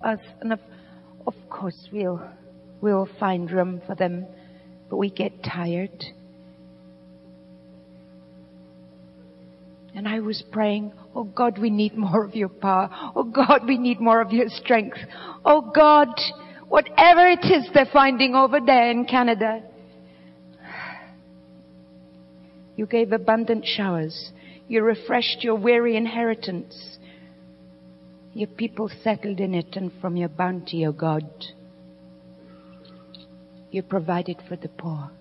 us. And of course we'll find room for them, but we get tired. And I was praying, oh God, we need more of your power. Oh God, we need more of your strength. Oh God, whatever it is they're finding over there in Canada, you gave abundant showers. You refreshed your weary inheritance. Your people settled in it, and from your bounty, O God, you provided for the poor.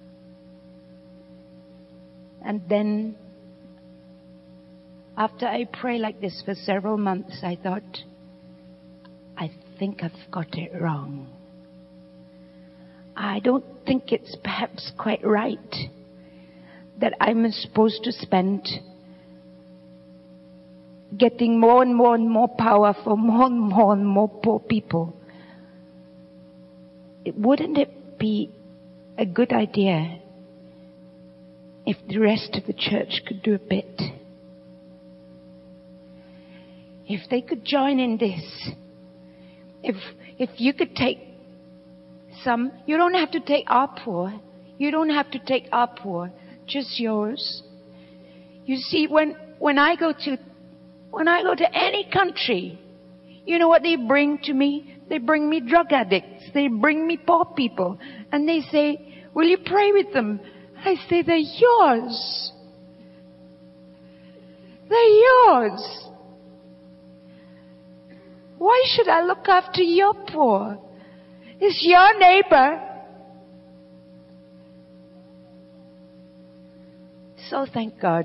And then, after I pray like this for several months, I thought, I think I've got it wrong. I don't think it's perhaps quite right that I'm supposed to spend getting more and more and more power for more and more poor people. Wouldn't it be a good idea if the rest of the church could do a bit? If they could join in this. If you could take some, you don't have to take our poor. You don't have to take our poor, just yours. You see, when I go to any country, you know what they bring to me? They bring me drug addicts. They bring me poor people. And they say, will you pray with them? I say, they're yours. They're yours. Why should I look after your poor? It's your neighbor. So thank God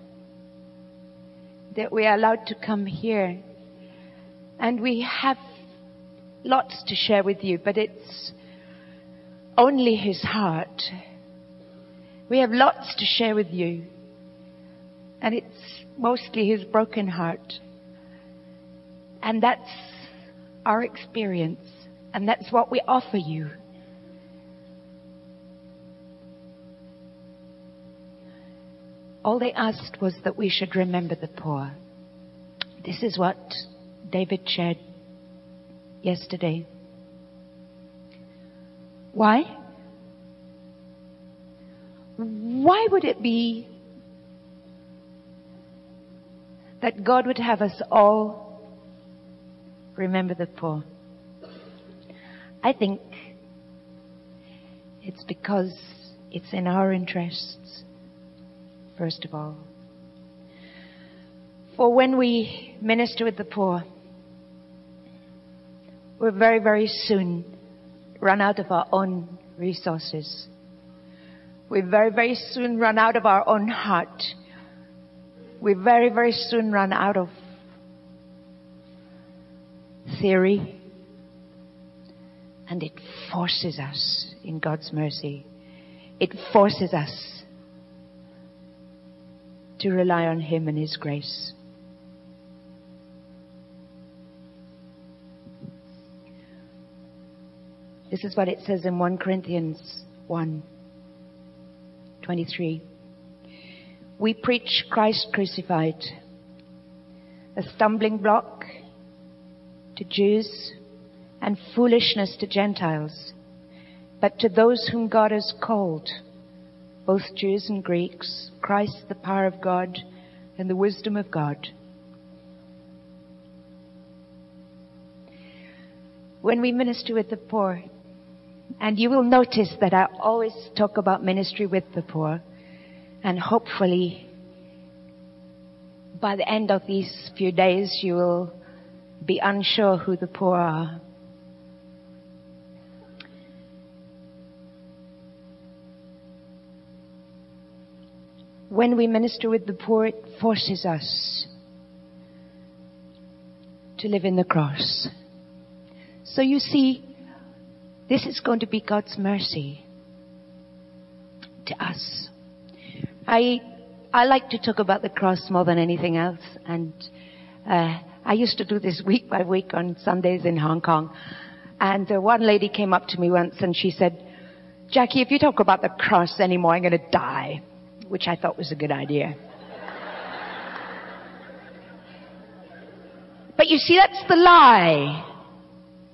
that we are allowed to come here. And we have lots to share with you, but it's only His heart. We have lots to share with you. And it's mostly His broken heart. And that's our experience. And that's what we offer you. All they asked was that we should remember the poor. This is what David shared yesterday. Why? Why would it be that God would have us all remember the poor? I think it's because it's in our interests, first of all. For when we minister with the poor, we very, very soon run out of our own resources. We very, very soon run out of our own heart. We very, very soon run out of theory. And it forces us, in God's mercy, it forces us to rely on Him and His grace. This is what it says in 1 Corinthians 1:23. We preach Christ crucified, a stumbling block to Jews and foolishness to Gentiles. But to those whom God has called, both Jews and Greeks, Christ the power of God and the wisdom of God. When we minister with the poor, and you will notice that I always talk about ministry with the poor, and hopefully by the end of these few days you will be unsure who the poor are. When we minister with the poor, it forces us to live in the cross. So you see, this is going to be God's mercy to us. I like to talk about the cross more than anything else. And I used to do this week by week on Sundays in Hong Kong. And one lady came up to me once and she said, Jackie, if you talk about the cross anymore, I'm going to die. Which I thought was a good idea. But you see, that's the lie.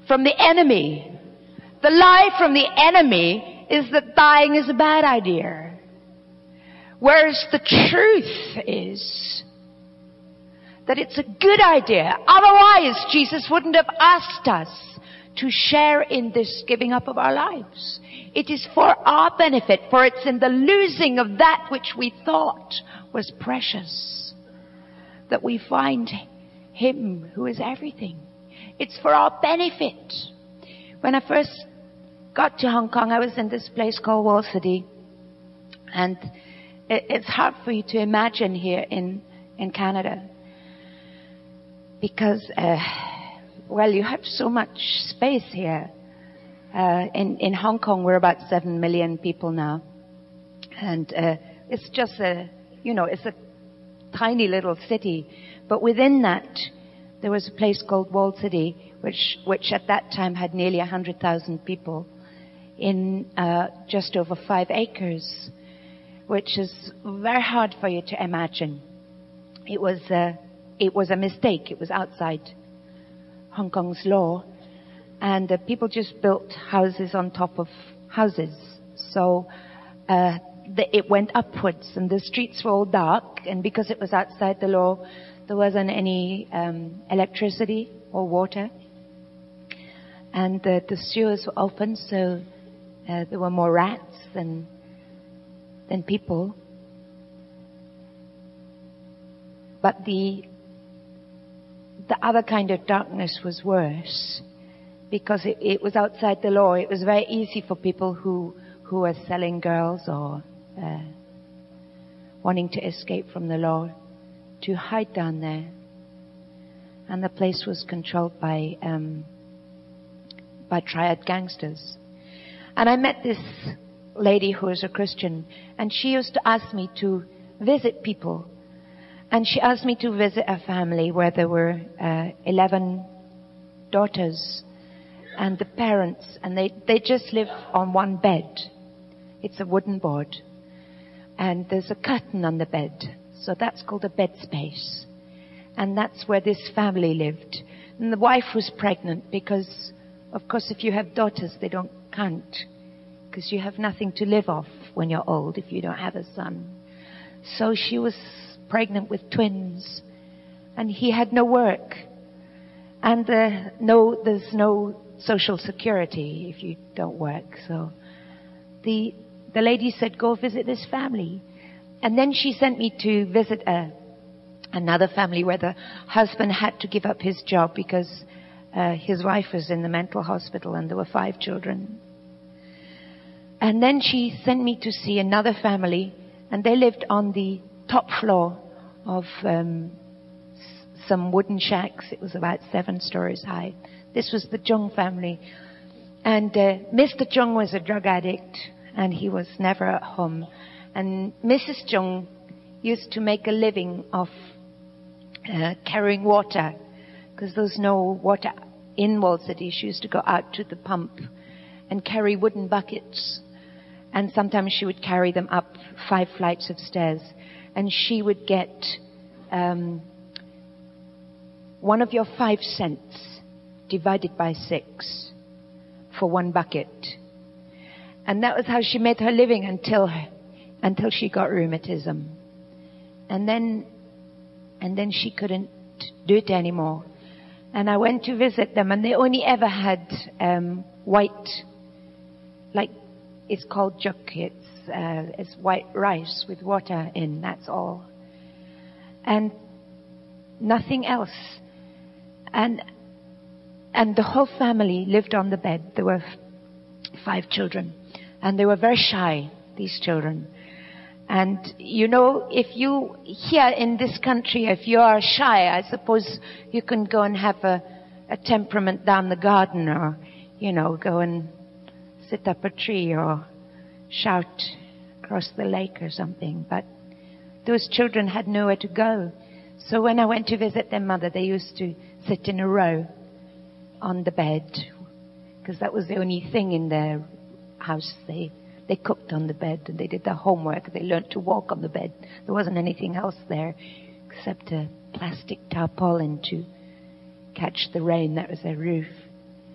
from the enemy. The lie from the enemy is that dying is a bad idea. Whereas the truth is that it's a good idea. Otherwise, Jesus wouldn't have asked us to share in this giving up of our lives. It is for our benefit, for it's in the losing of that which we thought was precious that we find Him who is everything. It's for our benefit. When I first got to Hong Kong, I was in this place called Wall City. And it's hard for you to imagine here in Canada. Because, you have so much space here. In Hong Kong, we're about 7 million people now. And it's just it's a tiny little city. But within that, there was a place called Wall City, which at that time had nearly 100,000 people in just over 5 acres, which is very hard for you to imagine. It was a mistake. It was outside Hong Kong's law. And people just built houses on top of houses. So it went upwards, and the streets were all dark. And because it was outside the law, there wasn't any electricity or water. And the sewers were open, so there were more rats than people. But the other kind of darkness was worse, because it was outside the law. It was very easy for people who were selling girls or wanting to escape from the law to hide down there. And the place was controlled by triad gangsters. And I met this lady who was a Christian, and she used to ask me to visit people. And she asked me to visit a family where there were 11 daughters and the parents, and they just live on one bed. It's a wooden board. And there's a curtain on the bed. So that's called a bed space. And that's where this family lived. And the wife was pregnant because, of course, if you have daughters, they don't count. Because you have nothing to live off when you're old if you don't have a son. So she was pregnant with twins. And he had no work. And there's no social security if you don't work. So the lady said, go visit this family. And then she sent me to visit another family where the husband had to give up his job because his wife was in the mental hospital and there were 5 children. And then she sent me to see another family, and they lived on the top floor of some wooden shacks. It was about 7 stories high. This was the Chung family. And Mr. Chung was a drug addict, and he was never at home. And Mrs. Chung used to make a living off carrying water, because there was no water in Wall City. She used to go out to the pump and carry wooden buckets. And sometimes she would carry them up 5 flights of stairs. And she would get one of your 5 cents divided by 6 for 1 bucket. And that was how she made her living until she got rheumatism. And then she couldn't do it anymore. And I went to visit them, and they only ever had white, like it's called juk. It's white rice with water in. That's all, and nothing else. And the whole family lived on the bed. There were 5 children, and they were very shy, these children. And if you here in this country, if you are shy, I suppose you can go and have a temperament down the garden, or go and sit up a tree or shout across the lake or something. But those children had nowhere to go. So when I went to visit their mother, they used to sit in a row on the bed, because that was the only thing in their house. They cooked on the bed, and they did their homework. They learned to walk on the bed. There wasn't anything else there except a plastic tarpaulin to catch the rain. That was their roof.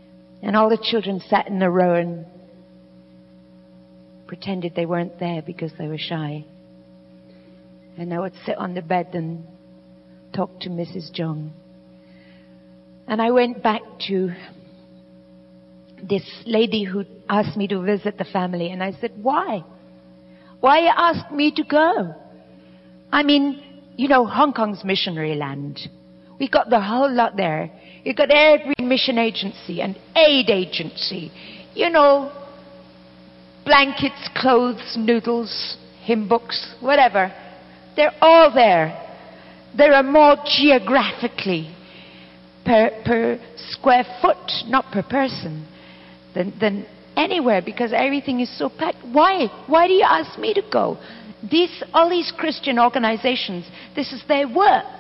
And all the children sat in a row and pretended they weren't there because they were shy. And I would sit on the bed and talk to Mrs. Jung. And I went back to this lady who asked me to visit the family. And I said, why? Why you ask me to go? I mean, you know, Hong Kong's missionary land. We got the whole lot there. You got every mission agency and aid agency. You know, blankets, clothes, noodles, hymn books, whatever. They're all there. There are more geographically per square foot, not per person, than anywhere, because everything is so packed. Why? Why do you ask me to go? All these Christian organizations, this is their work.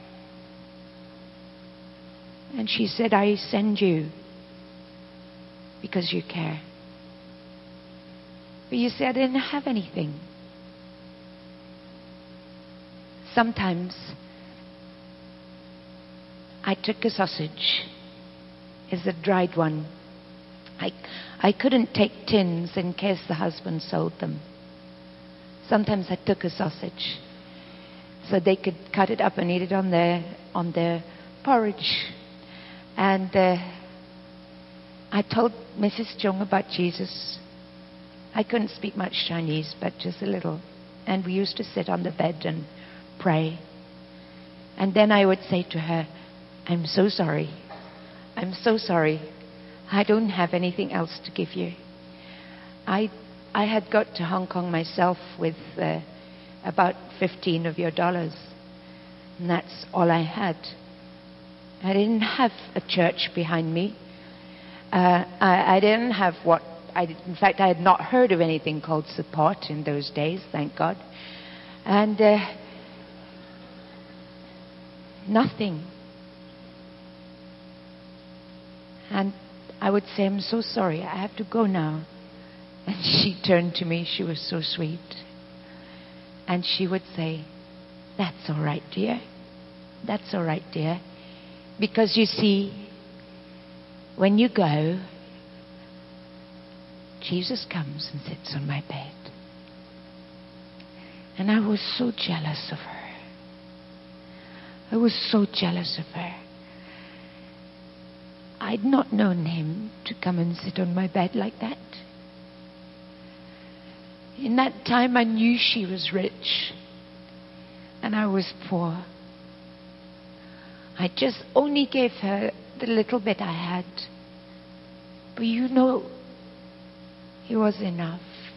And she said, I send you because you care. But you see, I didn't have anything. Sometimes I took a sausage. It's a dried one. I couldn't take tins in case the husband sold them. Sometimes I took a sausage so they could cut it up and eat it on their porridge. And I told Mrs. Jung about Jesus. I couldn't speak much Chinese, but just a little. And we used to sit on the bed and pray. And then I would say to her, I'm so sorry. I'm so sorry. I don't have anything else to give you. I had got to Hong Kong myself with about 15 of your dollars. And that's all I had. I didn't have a church behind me. I didn't have in fact, I had not heard of anything called support in those days, thank God. And nothing. And I would say, I'm so sorry, I have to go now. And she turned to me, she was so sweet. And she would say, that's all right, dear. That's all right, dear. Because you see, when you go, Jesus comes and sits on my bed. And I was so jealous of her. I was so jealous of her. I'd not known him to come and sit on my bed like that. In that time I knew she was rich and I was poor. I just only gave her the little bit I had. But you know, it was enough.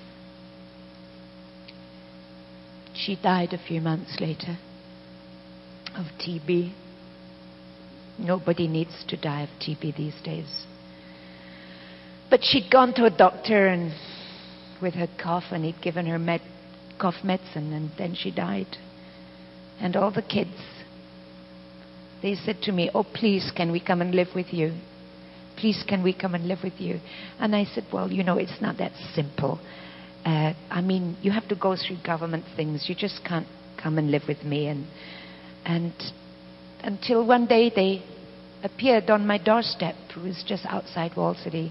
She died a few months later of TB. Nobody needs to die of TB these days. But she'd gone to a doctor and with her cough, and he'd given her cough medicine, and then she died. And all the kids, they said to me, oh, please, can we come and live with you? Please, can we come and live with you? And I said, well, you know, it's not that simple. I mean, you have to go through government things. You just can't come and live with me. And until one day they appeared on my doorstep. It was just outside Wall City.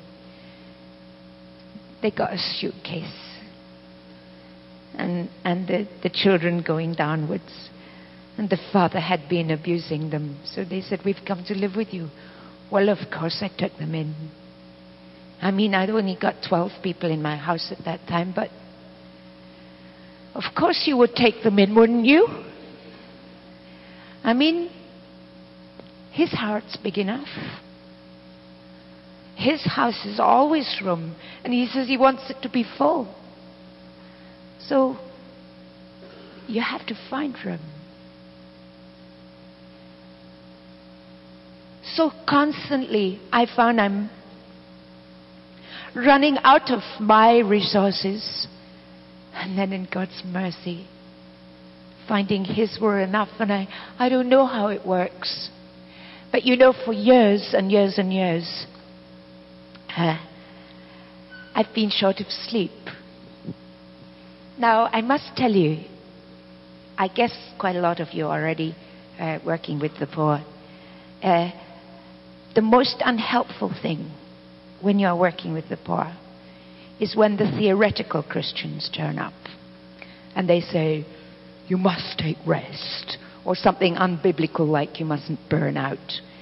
They got a suitcase. And the children going downwards. And the father had been abusing them. So they said, we've come to live with you. Well, of course, I took them in. I mean, I'd only got 12 people in my house at that time, but of course you would take them in, wouldn't you? I mean, his heart's big enough. His house is always room, and he says he wants it to be full. So, you have to find room. So constantly, I found I'm running out of my resources. And then in God's mercy, finding His were enough. And I don't know how it works. But you know, for years and years and years, I've been short of sleep. Now, I must tell you, I guess quite a lot of you are already working with the poor. The most unhelpful thing when you're working with the poor is when the theoretical Christians turn up and they say, you must take rest, or something unbiblical like you mustn't burn out.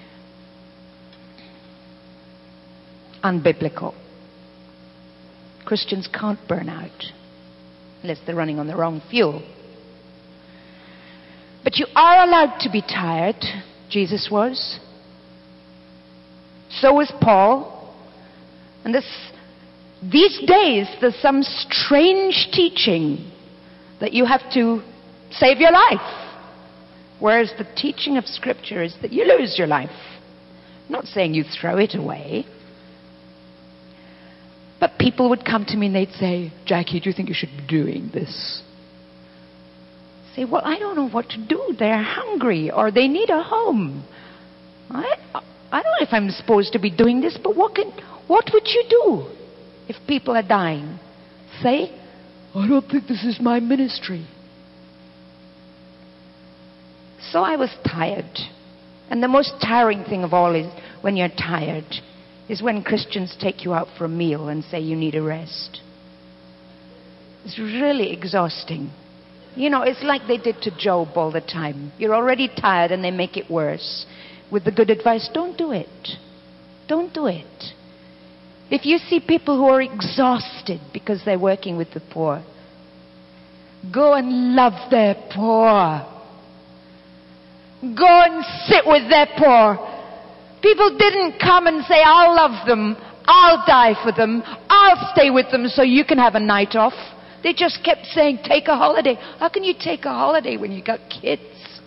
Unbiblical. Christians can't burn out unless they're running on the wrong fuel. But you are allowed to be tired. Jesus was. So was Paul. And these days there's some strange teaching that you have to save your life. Whereas the teaching of Scripture is that you lose your life. I'm not saying you throw it away. But people would come to me and they'd say, Jackie, do you think you should be doing this? I say, well, I don't know what to do. They're hungry or they need a home. I don't know if I'm supposed to be doing this, but what would you do if people are dying? Say, I don't think this is my ministry. So I was tired. And the most tiring thing of all is when you're tired is when Christians take you out for a meal and say you need a rest. It's really exhausting. You know, it's like they did to Job all the time. You're already tired and they make it worse. With the good advice, don't do it. Don't do it. If you see people who are exhausted because they're working with the poor, go and love their poor. Go and sit with their poor. People didn't come and say, I'll love them, I'll die for them, I'll stay with them so you can have a night off. They just kept saying, take a holiday. How can you take a holiday when you got kids?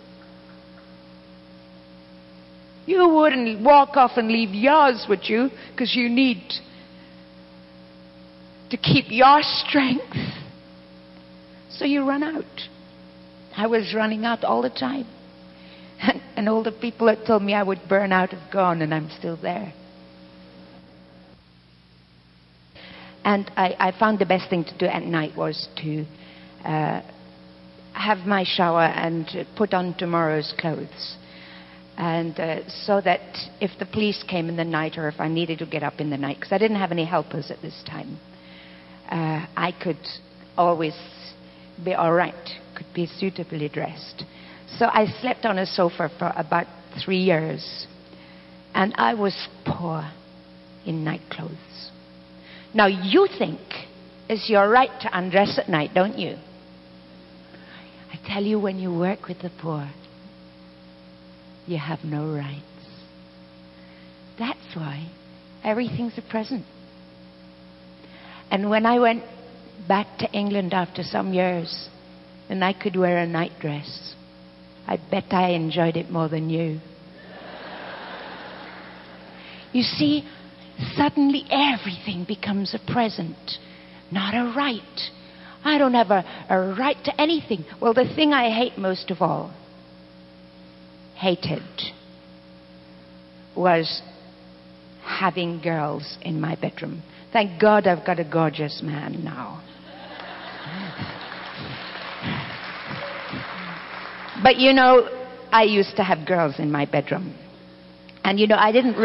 You wouldn't walk off and leave yours, would you? Because you need to keep your strength. So you run out. I was running out all the time. And all the people that told me I would burn out have gone, and I'm still there. And I found the best thing to do at night was to have my shower and put on tomorrow's clothes. And so that if the police came in the night, or if I needed to get up in the night, because I didn't have any helpers at this time, I could always be all right, could be suitably dressed. So I slept on a sofa for about 3 years. And I was poor in night clothes. Now you think it's your right to undress at night, don't you? I tell you, when you work with the poor, you have no rights. That's why everything's a present. And when I went back to England after some years, and I could wear a night dress, I bet I enjoyed it more than you. You see, suddenly everything becomes a present, not a right. I don't have a right to anything. Well, the thing I hate most of all, hated, was having girls in my bedroom. Thank God I've got a gorgeous man now. But you know, I used to have girls in my bedroom. And you know, I didn't...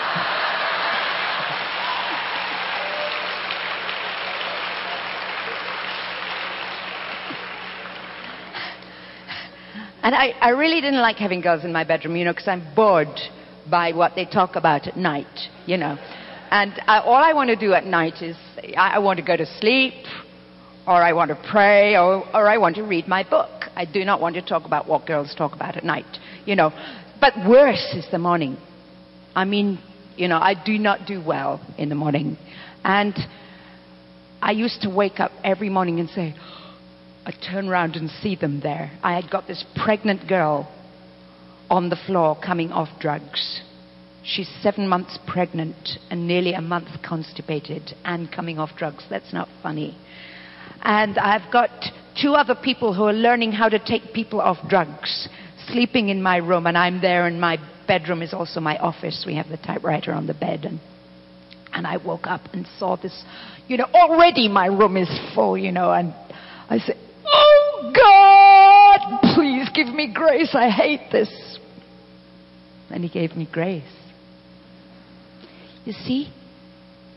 And I really didn't like having girls in my bedroom, you know, because I'm bored by what they talk about at night, you know. And all I want to do at night is I want to go to sleep, or I want to pray, or I want to read my book. I do not want to talk about what girls talk about at night, you know. But worse is the morning. I mean, you know, I do not do well in the morning. And I used to wake up every morning and say, I'd turn around and see them there. I had got this pregnant girl on the floor coming off drugs. She's 7 months pregnant and nearly a month constipated and coming off drugs. That's not funny. And I've got 2 other people who are learning how to take people off drugs, sleeping in my room, and I'm there, and my bedroom is also my office. We have the typewriter on the bed. And I woke up and saw this, you know, already my room is full, you know, and I said, oh God, please give me grace. I hate this. And he gave me grace. You see,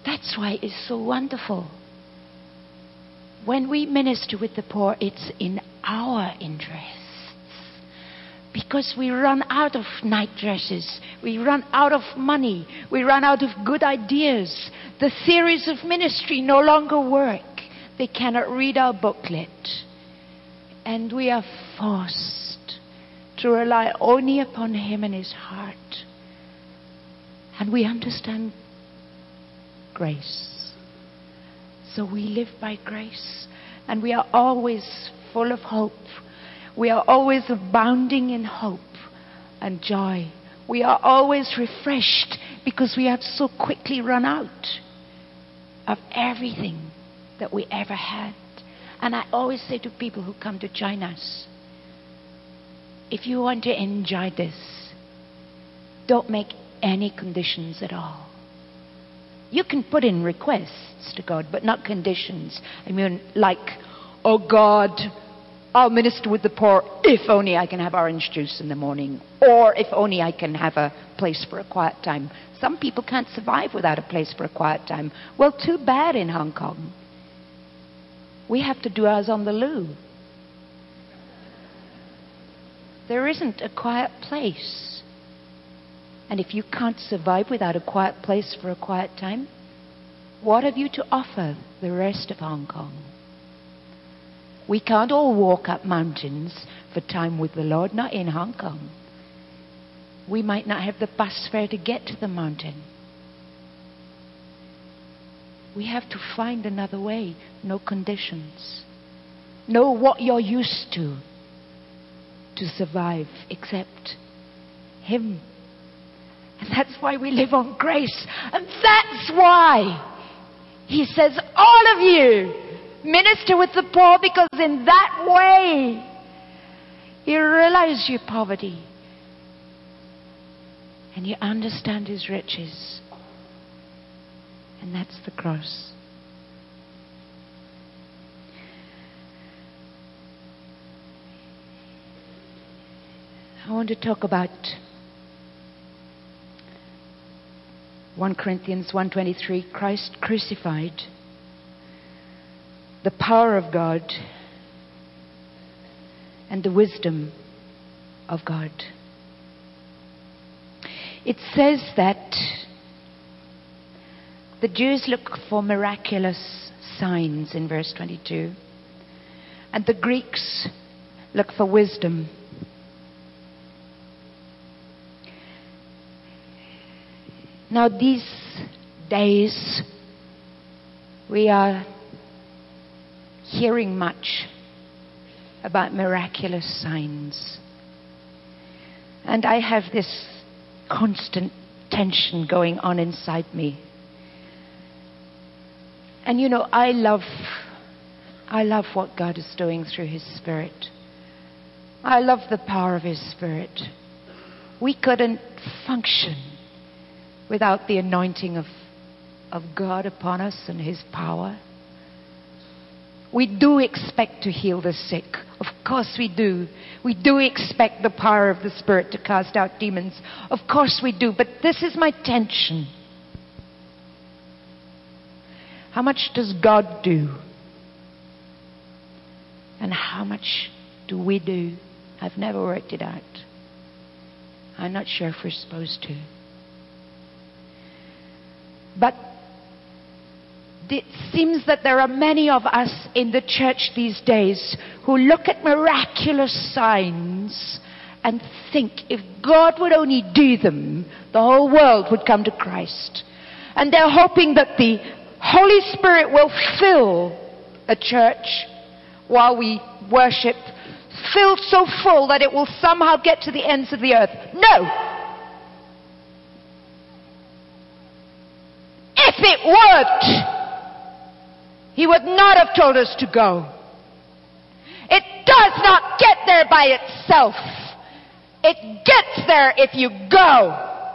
That's why it's so wonderful. When we minister with the poor, it's in our interests. Because we run out of night dresses. We run out of money. We run out of good ideas. The theories of ministry no longer work. They cannot read our booklet. And we are forced to rely only upon Him and His heart. And we understand grace. So we live by grace. And we are always full of hope. We are always abounding in hope and joy. We are always refreshed because we have so quickly run out of everything that we ever had. And I always say to people who come to join us, if you want to enjoy this, don't make any conditions at all. You can put in requests to God, but not conditions. I mean, like, oh God, I'll minister with the poor if only I can have orange juice in the morning, or if only I can have a place for a quiet time. Some people can't survive without a place for a quiet time. Well, too bad in Hong Kong. We have to do ours on the loo. There isn't a quiet place. And if you can't survive without a quiet place for a quiet time, what have you to offer the rest of Hong Kong? We can't all walk up mountains for time with the Lord, not in Hong Kong. We might not have the bus fare to get to the mountain. We have to find another way. No conditions. Know what you're used to survive except Him. And that's why we live on grace. And that's why He says, all of you, minister with the poor, because in that way you realize your poverty and you understand His riches. And that's the cross. I want to talk about 1 Corinthians 1:23, Christ crucified, the power of God and the wisdom of God. It says that the Jews look for miraculous signs in verse 22, and the Greeks look for wisdom. Now these days we are hearing much about miraculous signs. And I have this constant tension going on inside me. And you know, I love what God is doing through His Spirit. I love the power of His Spirit. We couldn't function without the anointing of God upon us and His power. We do expect to heal the sick. Of course we do. We do expect the power of the Spirit to cast out demons. Of course we do. But this is my tension. How much does God do? And how much do we do? I've never worked it out. I'm not sure if we're supposed to. But it seems that there are many of us in the church these days who look at miraculous signs and think if God would only do them, the whole world would come to Christ. And they're hoping that the Holy Spirit will fill a church while we worship, filled so full that it will somehow get to the ends of the earth. No! If it worked, He would not have told us to go. It does not get there by itself. It gets there if you go.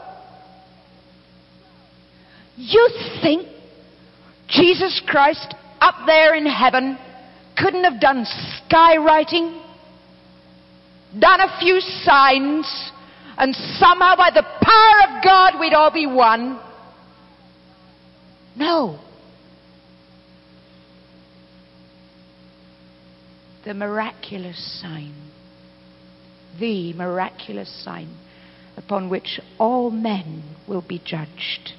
You think Jesus Christ up there in heaven couldn't have done skywriting, done a few signs, and somehow by the power of God we'd all be one? No. The miraculous sign. The miraculous sign upon which all men will be judged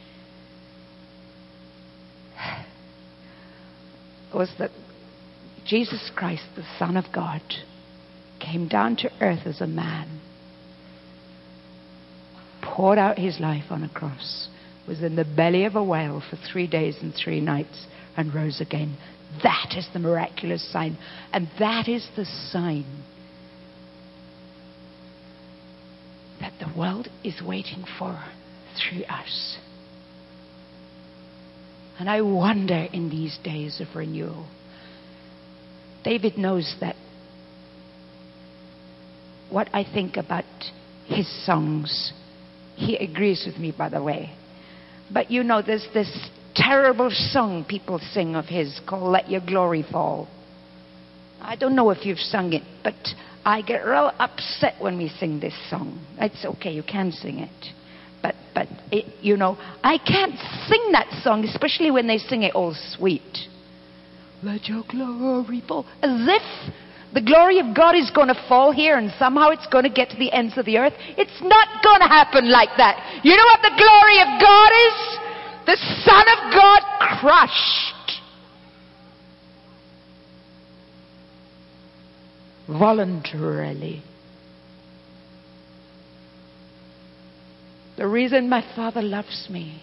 was that Jesus Christ, the Son of God, came down to earth as a man, poured out his life on a cross, was in the belly of a whale for 3 days and 3 nights, and rose again. That is the miraculous sign. And that is the sign that the world is waiting for through us. And I wonder in these days of renewal, David knows that what I think about his songs, he agrees with me, by the way. But you know, there's this terrible song people sing of his called Let Your Glory Fall. I don't know if you've sung it, but I get real upset when we sing this song. It's okay, you can sing it. But it, you know, I can't sing that song, especially when they sing it all sweet. Let your glory fall. As if the glory of God is going to fall here and somehow it's going to get to the ends of the earth. It's not going to happen like that. You know what the glory of God is? The Son of God crushed. Voluntarily. The reason my Father loves me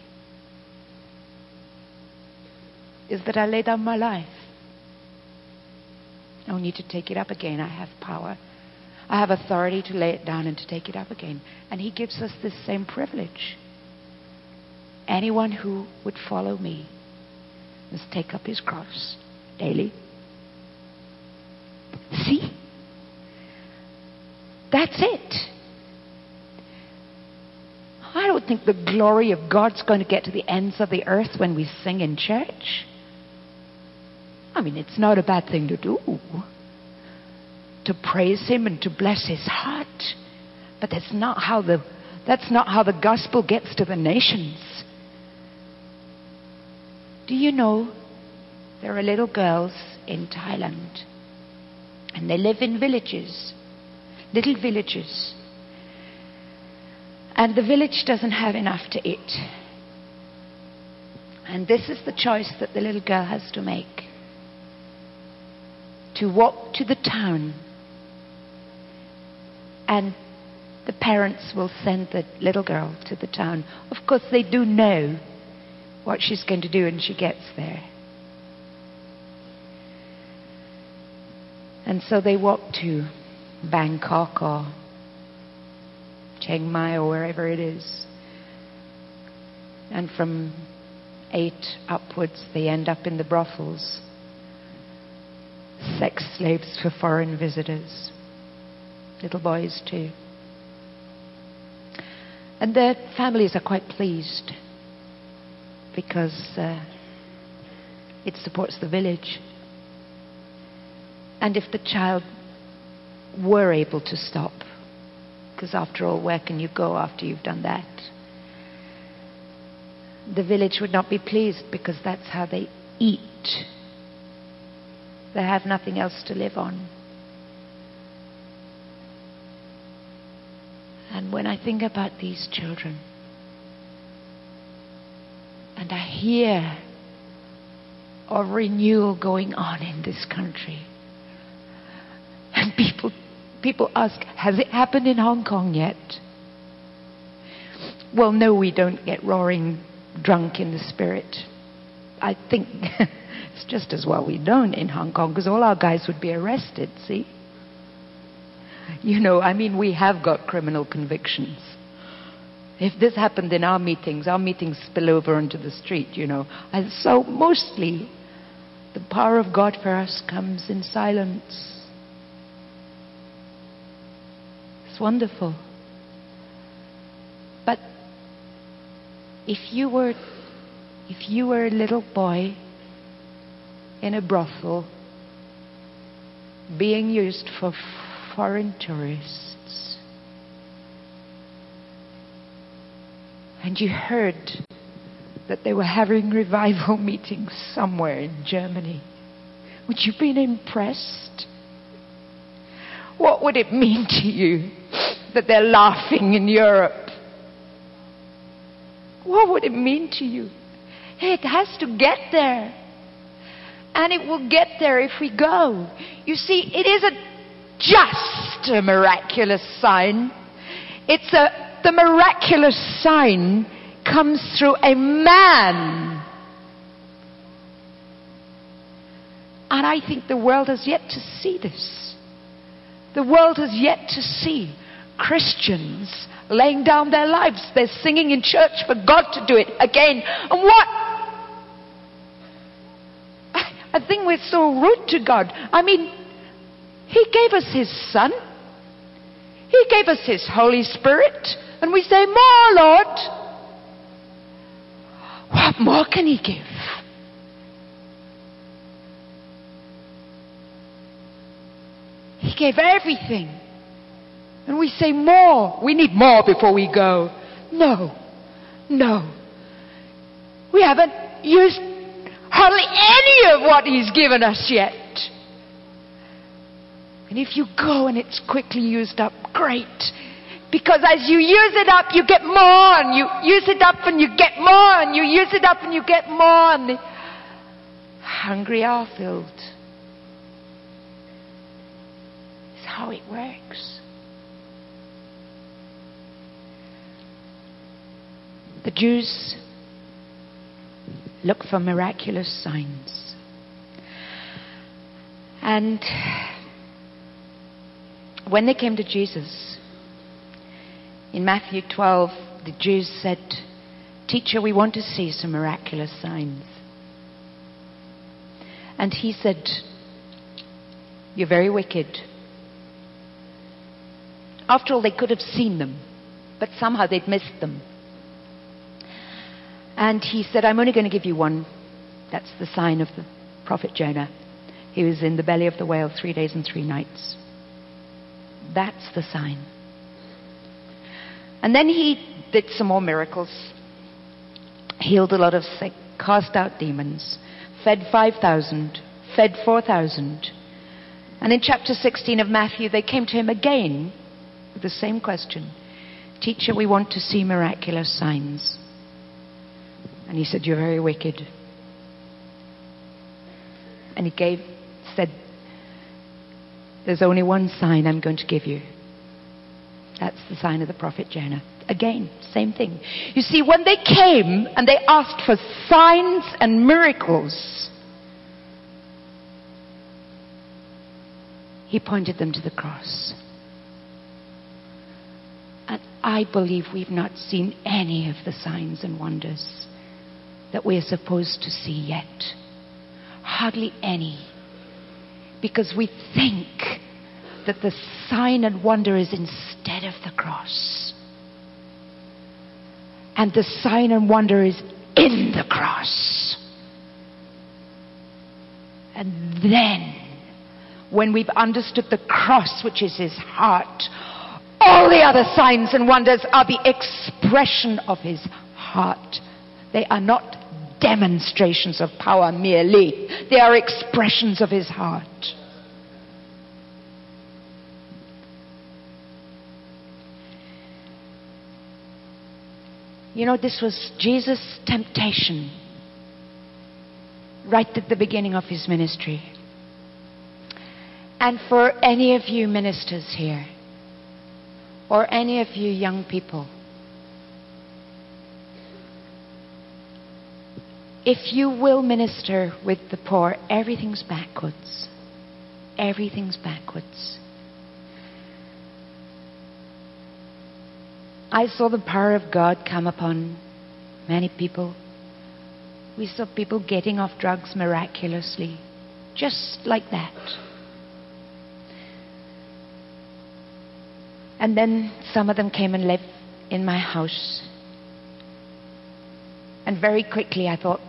is that I lay down my life. I don't need to take it up again. I have power. I have authority to lay it down and to take it up again. And He gives us this same privilege. Anyone who would follow me must take up his cross daily. See? That's it. I don't think the glory of God's going to get to the ends of the earth when we sing in church. I mean, it's not a bad thing to do, to praise Him and to bless His heart. But that's not how the gospel gets to the nations. Do you know there are little girls in Thailand, and they live in villages, little villages, and the village doesn't have enough to eat. And this is the choice that the little girl has to make. To walk to the town, and the parents will send the little girl to the town. Of course, they do know what she's going to do when she gets there. And so they walk to Bangkok or Chiang Mai or wherever it is. And from 8 upwards, they end up in the brothels. Sex slaves for foreign visitors. Little boys too. And their families are quite pleased because it supports the village. And if the child were able to stop, because after all, where can you go after you've done that? The village would not be pleased because that's how they eat. They have nothing else to live on. And when I think about these children, and I hear of renewal going on in this country, and people ask, has it happened in Hong Kong yet? Well, no, we don't get roaring drunk in the spirit. I think it's just as well we don't in Hong Kong, because all our guys would be arrested, see? You know, I mean, we have got criminal convictions. If this happened in our meetings spill over onto the street, you know. And so mostly the power of God for us comes in silence. It's wonderful. But if you were a little boy in a brothel being used for foreign tourists, and you heard that they were having revival meetings somewhere in Germany, would you be impressed? What would it mean to you that they're laughing in Europe? What would it mean to you? It has to get there. And it will get there if we go. You see, it isn't just a miraculous sign. The miraculous sign comes through a man. And I think the world has yet to see this. The world has yet to see Christians laying down their lives. They're singing in church for God to do it again. And what? I think we're so rude to God. I mean, He gave us His Son. He gave us His Holy Spirit. And we say, more, Lord. What more can He give? He gave everything. And we say more. We need more before we go. No. No. We haven't used hardly any of what He's given us yet. And if you go and it's quickly used up, great. Because as you use it up, you get more. And you use it up and you get more. And you use it up and you get more. And the hungry are filled. It's how it works. The Jews look for miraculous signs. And when they came to Jesus, in Matthew 12, the Jews said, "Teacher, we want to see some miraculous signs." And He said, "You're very wicked." After all, they could have seen them, but somehow they'd missed them. And He said, "I'm only going to give you one. That's the sign of the prophet Jonah. He was in the belly of the whale 3 days and 3 nights. That's the sign." And then He did some more miracles. Healed a lot of sick, cast out demons, fed 5,000, fed 4,000. And in chapter 16 of Matthew, they came to Him again with the same question. "Teacher, we want to see miraculous signs." And He said, "You're very wicked." And He said, "There's only one sign I'm going to give you. That's the sign of the prophet Jonah." Again, same thing. You see, when they came and they asked for signs and miracles, He pointed them to the cross. And I believe we've not seen any of the signs and wonders that we're supposed to see yet. Hardly any. Because we think that the sign and wonder is instead of the cross. And the sign and wonder is in the cross. And then, when we've understood the cross, which is His heart, all the other signs and wonders are the expression of His heart. They are not demonstrations of power merely. They are expressions of His heart. You know, this was Jesus' temptation right at the beginning of His ministry. And for any of you ministers here, or any of you young people, if you will minister with the poor, everything's backwards. Everything's backwards. I saw the power of God come upon many people. We saw people getting off drugs miraculously, just like that. And then some of them came and lived in my house. And very quickly I thought,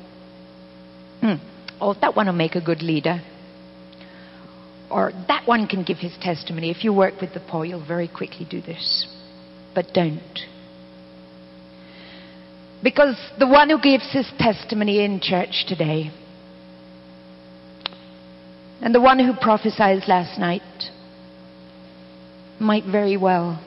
that one will make a good leader. Or that one can give his testimony. If you work with the poor, you'll very quickly do this. But don't. Because the one who gives his testimony in church today, and the one who prophesied last night, might very well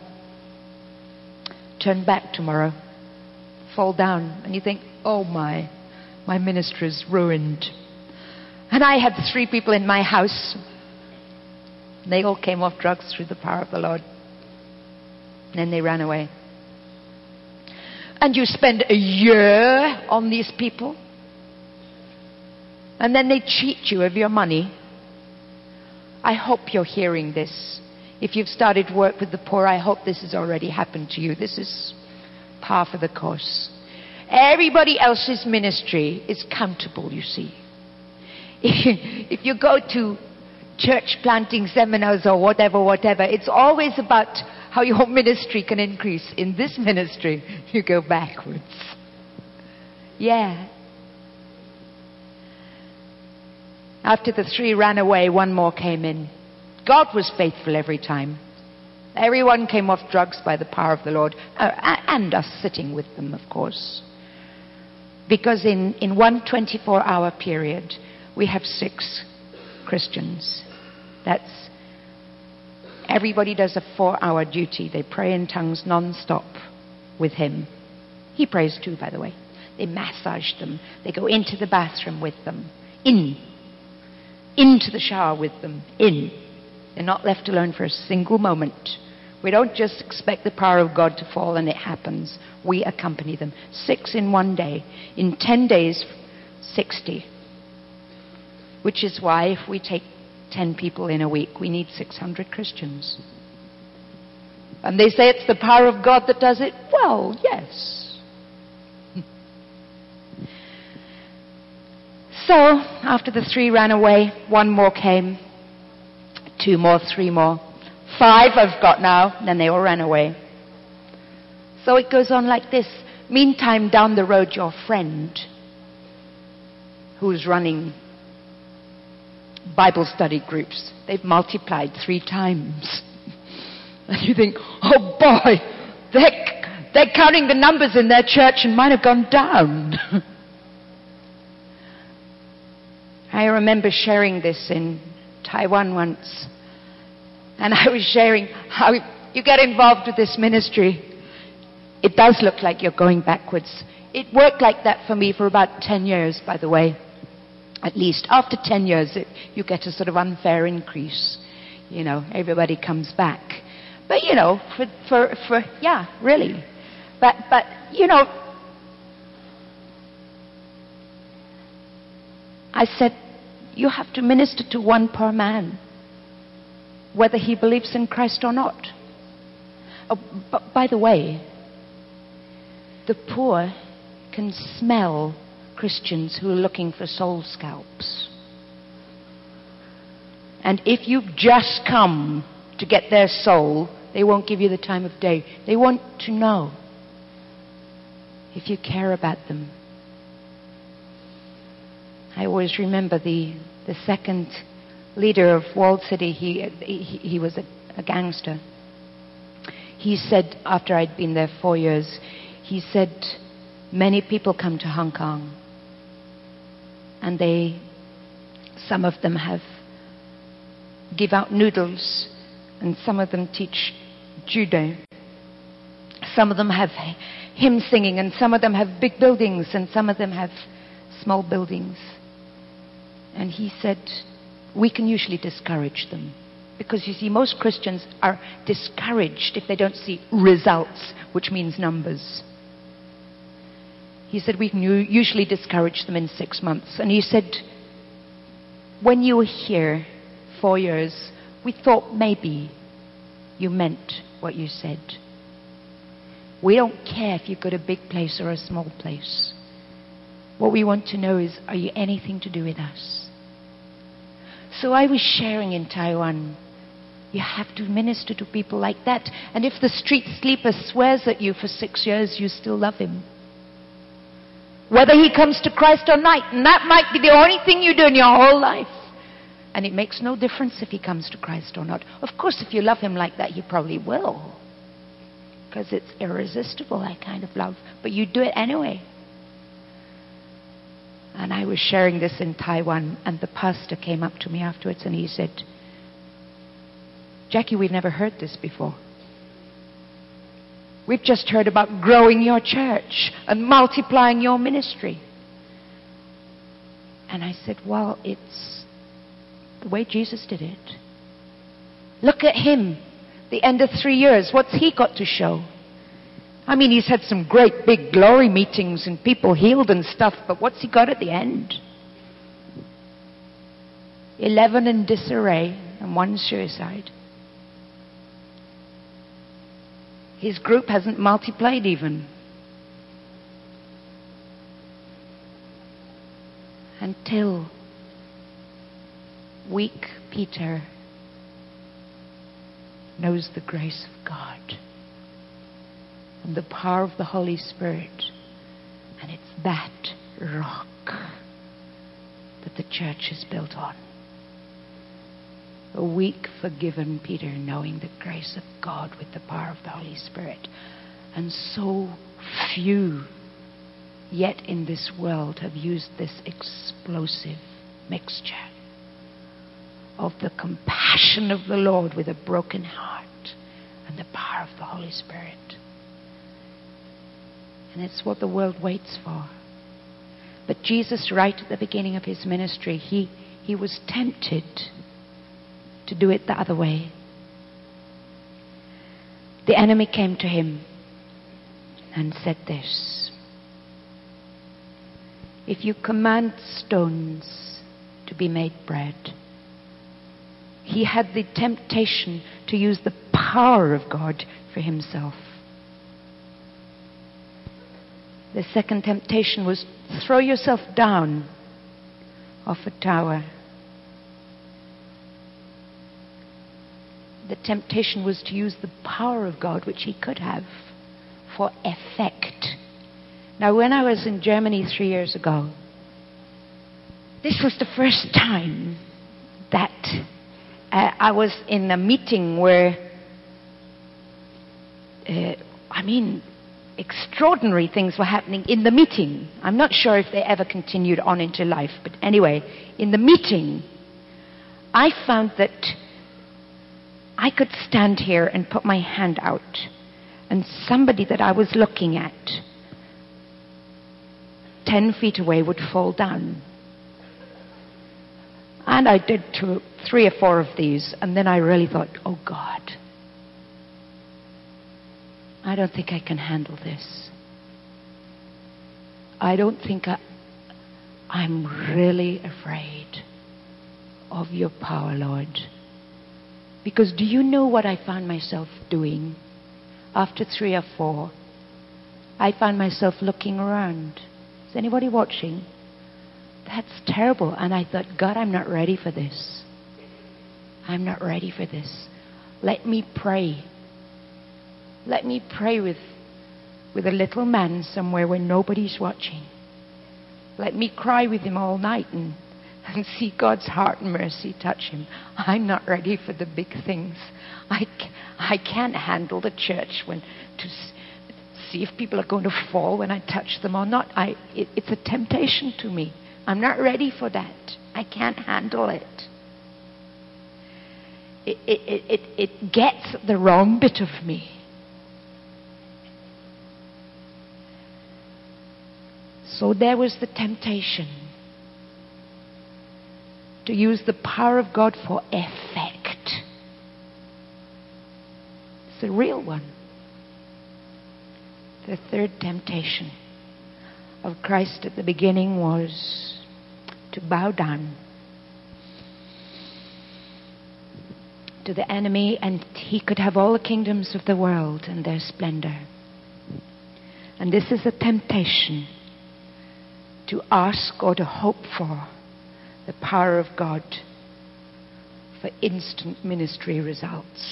turn back tomorrow, fall down, and you think, oh my ministry is ruined. And I had 3 people in my house. They all came off drugs through the power of the Lord. And then they ran away. And you spend a year on these people. And then they cheat you of your money. I hope you're hearing this. If you've started work with the poor, I hope this has already happened to you. This is par for the course. Everybody else's ministry is countable, you see. If you go to church planting seminars or whatever, it's always about how your ministry can increase. In this ministry, you go backwards. Yeah. After the 3 ran away, 1 more came in. God was faithful every time. Everyone came off drugs by the power of the Lord, and us sitting with them, of course. Because in one 24-hour period, we have 6 Christians. That's, everybody does a 4-hour duty. They pray in tongues non-stop with him. He prays too, by the way. They massage them. They go into the bathroom with them. Into the shower with them. They're not left alone for a single moment. We don't just expect the power of God to fall and it happens. We accompany them. 6 in 1 day. In 10 days, 60. Which is why if we take 10 people in a week, we need 600 Christians. And they say it's the power of God that does it. Well, yes. So, after the 3 ran away, 1 more came. 2 more, 3 more. 5 I've got now. Then they all ran away. So it goes on like this. Meantime, down the road, your friend who's running Bible study groups, they've multiplied 3 times. And you think, oh boy, they're counting the numbers in their church and mine have gone down. I remember sharing this in Taiwan once. And I was sharing how you get involved with this ministry. It does look like you're going backwards. It worked like that for me for about 10 years, by the way. At least. After 10 years, you get a sort of unfair increase. You know, everybody comes back. But, you know, yeah, really. But, you know, I said, you have to minister to 1 per man, whether he believes in Christ or not. Oh, but by the way, the poor can smell Christians who are looking for soul scalps. And if you've just come to get their soul, they won't give you the time of day. They want to know if you care about them. I always remember the second leader of Walled City. He was a gangster. He said, after I'd been there 4 years, he said, many people come to Hong Kong. And some of them give out noodles, and some of them teach judo. Some of them have hymn singing, and some of them have big buildings, and some of them have small buildings. And he said, we can usually discourage them. Because you see, most Christians are discouraged if they don't see results, which means numbers. He said, we can usually discourage them in 6 months. And he said, when you were here 4 years, we thought maybe you meant what you said. We don't care if you've got a big place or a small place. What we want to know is, are you anything to do with us? So I was sharing in Taiwan, you have to minister to people like that. And if the street sleeper swears at you for 6 years, you still love him. Whether he comes to Christ or not. And that might be the only thing you do in your whole life. And it makes no difference if he comes to Christ or not. Of course, if you love him like that, he probably will. because it's irresistible, that kind of love. But you do it anyway. And I was sharing this in Taiwan, and the pastor came up to me afterwards and he said, Jackie, we've never heard this before. We've just heard about growing your church and multiplying your ministry. And I said, well, it's the way Jesus did it. Look at him. The end of 3 years. What's he got to show? I mean, he's had some great big glory meetings and people healed and stuff, but what's he got at the end? 11 in disarray and 1 suicide. His group hasn't multiplied even. Until weak Peter knows the grace of God and the power of the Holy Spirit. And it's that rock that the church is built on. A weak, forgiven Peter knowing the grace of God with the power of the Holy Spirit. And so few yet in this world have used this explosive mixture of the compassion of the Lord with a broken heart and the power of the Holy Spirit. And it's what the world waits for. But Jesus, right at the beginning of his ministry, he was tempted to do it the other way. The enemy came to him and said this: if you command stones to be made bread. He had the temptation to use the power of God for himself. The second temptation was throw yourself down off a tower. The temptation was to use the power of God, which he could have, for effect. Now, when I was in Germany 3 years ago, this was the first time that I was in a meeting where, extraordinary things were happening in the meeting. I'm not sure if they ever continued on into life, but anyway, in the meeting, I found that I could stand here and put my hand out, and somebody that I was looking at 10 feet away would fall down. And I did 3 or 4 of these, and then I really thought, oh God, I don't think I can handle this. I don't think I'm really afraid of your power, Lord. Because do you know what I found myself doing after 3 or 4? I found myself looking around. Is anybody watching? That's terrible. And I thought, God, I'm not ready for this. I'm not ready for this. Let me pray. Let me pray with a little man somewhere where nobody's watching. Let me cry with him all night and see God's heart and mercy touch him. I'm not ready for the big things. I can't handle the church to see if people are going to fall when I touch them or not. It's a temptation to me. I'm not ready for that. I can't handle it. It gets the wrong bit of me. So there was the temptation to use the power of God for effect. It's a real one. The third temptation of Christ at the beginning was to bow down to the enemy, and he could have all the kingdoms of the world and their splendor. And this is a temptation to ask or to hope for the power of God for instant ministry results.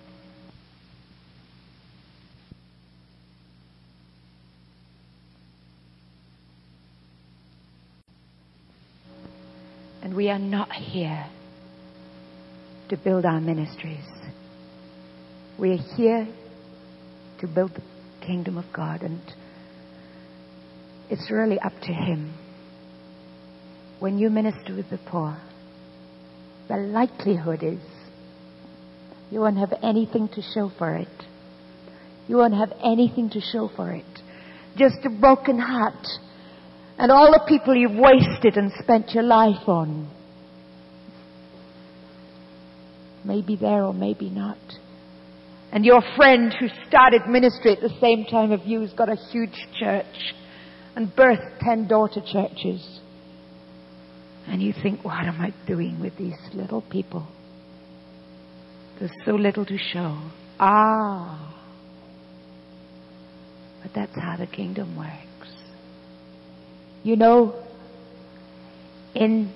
And we are not here to build our ministries. We are here to build the kingdom of God, and it's really up to Him. When you minister with the poor, the likelihood is you won't have anything to show for it. You won't have anything to show for it. Just a broken heart and all the people you've wasted and spent your life on. Maybe there or maybe not. And your friend who started ministry at the same time of you has got a huge church and birthed 10 daughter churches. And you think, what am I doing with these little people? There's so little to show. But that's how the kingdom works. You know, in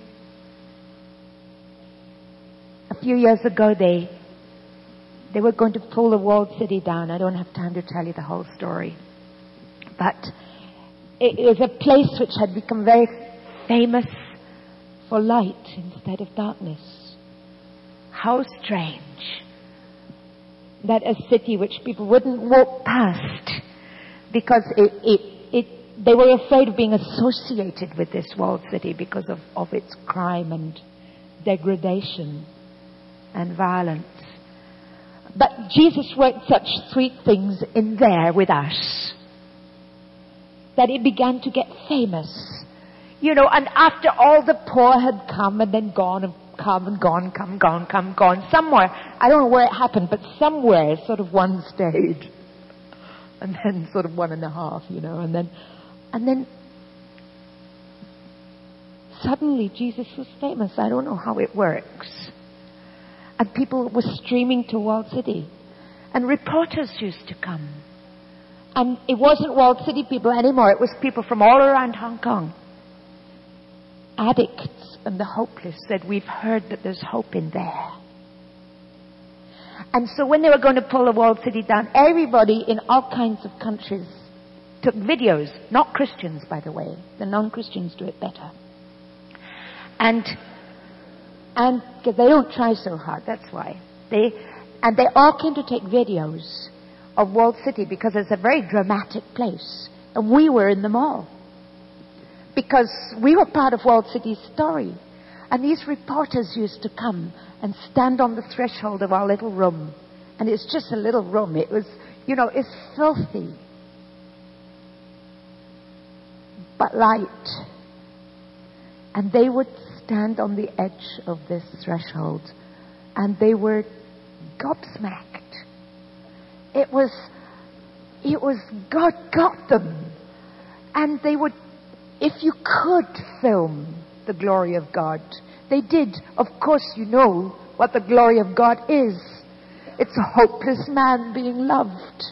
a few years ago, they were going to pull the walled city down. I don't have time to tell you the whole story. But it was a place which had become very famous for light instead of darkness. How strange that a city which people wouldn't walk past because they were afraid of being associated with this walled city because of its crime and degradation and violence. But Jesus worked such sweet things in there with us that it began to get famous. You know, and after all the poor had come and then gone and come and gone, come, gone, somewhere, I don't know where it happened, but somewhere sort of one stayed. And then sort of 1.5, you know, and then suddenly Jesus was famous. I don't know how it works. And people were streaming to Walled City. And reporters used to come. And it wasn't Walled City people anymore. It was people from all around Hong Kong. Addicts and the hopeless said, we've heard that there's hope in there. And so when they were going to pull the walled city down, everybody in all kinds of countries took videos. Not Christians, by the way. The non-Christians do it better. And because they don't try so hard, that's why. They all came to take videos of Walled City because it's a very dramatic place. And we were in them all. Because we were part of Walled City's story. And these reporters used to come and stand on the threshold of our little room. And it's just a little room. It was, you know, it's filthy. But light. And they would stand on the edge of this threshold. And they were gobsmacked. It was God got them. And they would, if you could film the glory of God, they did. Of course, you know what the glory of God is. It's a hopeless man being loved.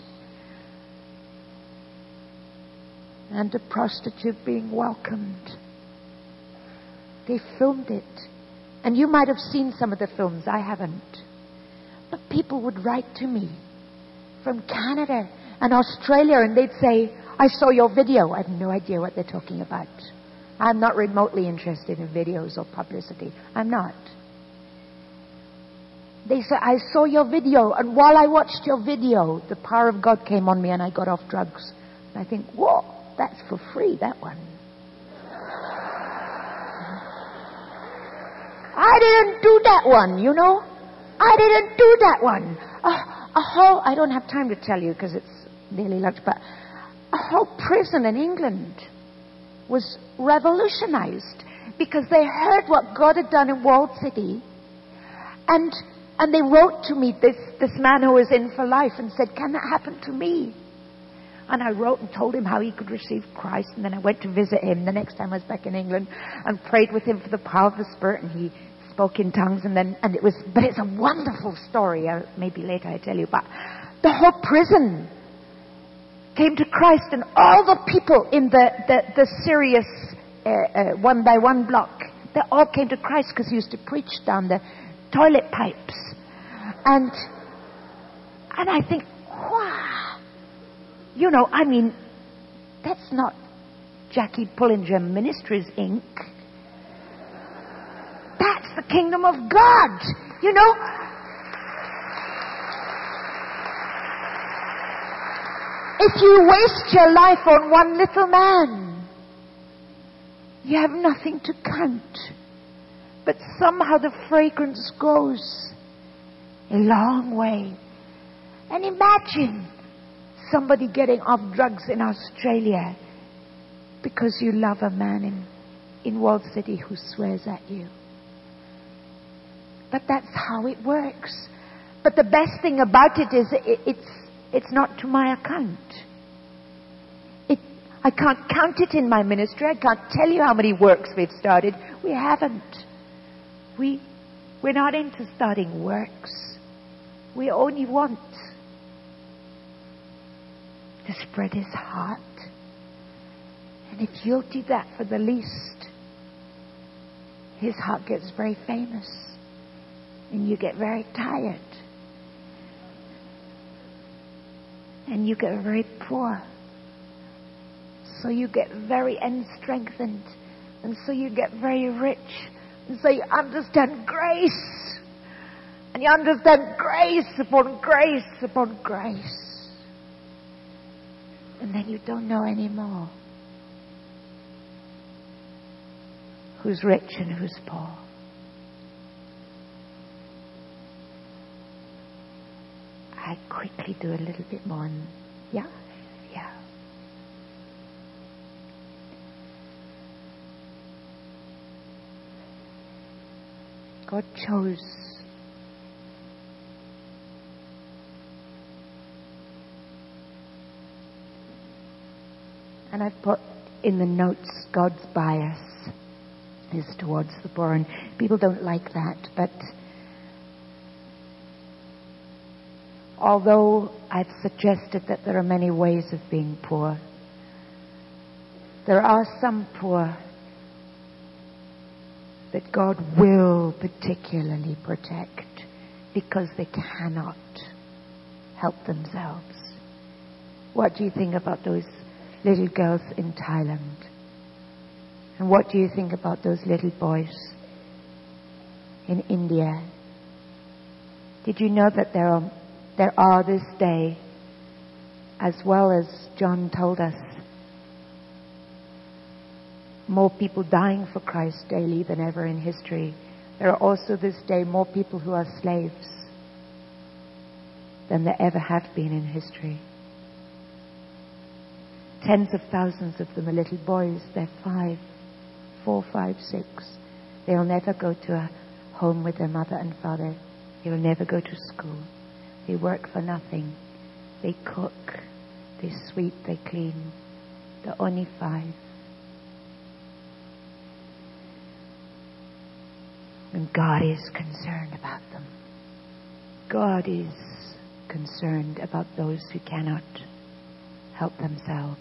And a prostitute being welcomed. They filmed it. And you might have seen some of the films. I haven't. But people would write to me from Canada and Australia, and they'd say, I saw your video. I have no idea what they're talking about. I'm not remotely interested in videos or publicity. I'm not. They said, I saw your video, and while I watched your video, the power of God came on me and I got off drugs. And I think, whoa, that's for free, that one. I didn't do that one, you know. I didn't do that one. I don't have time to tell you because it's nearly lunch, but a whole prison in England was revolutionized because they heard what God had done in Walled City, and they wrote to me, this man who was in for life, and said, can that happen to me? And I wrote and told him how he could receive Christ, and then I went to visit him the next time I was back in England and prayed with him for the power of the Spirit, and he spoke in tongues, but it's a wonderful story. Maybe later I tell you, but the whole prison came to Christ, and all the people in the Sirius 1 by 1 block, they all came to Christ because he used to preach down the toilet pipes. And I think, wow, you know, I mean, that's not Jackie Pullinger Ministries, Inc. That's the kingdom of God, you know. if you waste your life on one little man, you have nothing to count. But somehow the fragrance goes a long way. And imagine somebody getting off drugs in Australia because you love a man in Walled City who swears at you. But that's how it works. But the best thing about it is it's not to my account. I can't count it in my ministry. I can't tell you how many works we've started. We haven't. We're not into starting works. We only want to spread His heart. And if you'll do that for the least, His heart gets very famous. And you get very tired. And you get very poor. So you get very unstrengthened. And so you get very rich. And so you understand grace. And you understand grace upon grace upon grace. And then you don't know anymore who's rich and who's poor. I quickly do a little bit more. Yeah. God chose and I've put in the notes God's bias is towards the poor, and people don't like that, but although I've suggested that there are many ways of being poor, there are some poor that God will particularly protect because they cannot help themselves. What do you think about those little girls in Thailand? And what do you think about those little boys in India? Did you know that there are this day, as well as John told us, more people dying for Christ daily than ever in history. There are also this day more people who are slaves than there ever have been in history. Tens of thousands of them are little boys. They're 4, 5, 6. They'll never go to a home with their mother and father. They'll never go to school. They work for nothing. They cook. They sweep. They clean. They're only 5. And God is concerned about them. God is concerned about those who cannot help themselves.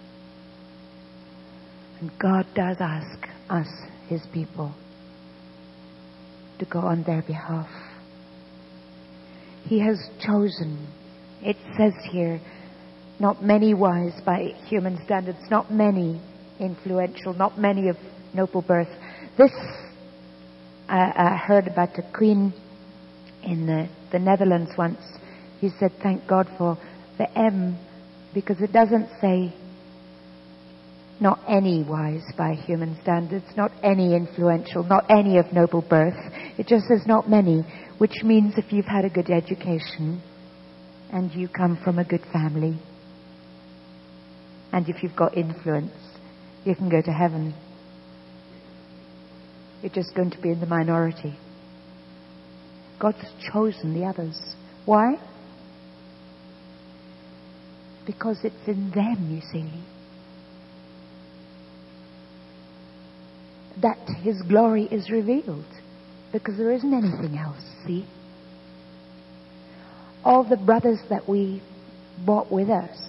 And God does ask us, His people, to go on their behalf. He has chosen, it says here, not many wise by human standards, not many influential, not many of noble birth. This I heard about a queen in the Netherlands once. He said, thank God for the M, because it doesn't say not any wise by human standards, not any influential, not any of noble birth. It just says not many, which means if you've had a good education and you come from a good family and if you've got influence, you can go to heaven. You're just going to be in the minority. God's chosen the others. Why? Because it's in them, you see, that His glory is revealed. Because there isn't anything else, see? All the brothers that we brought with us,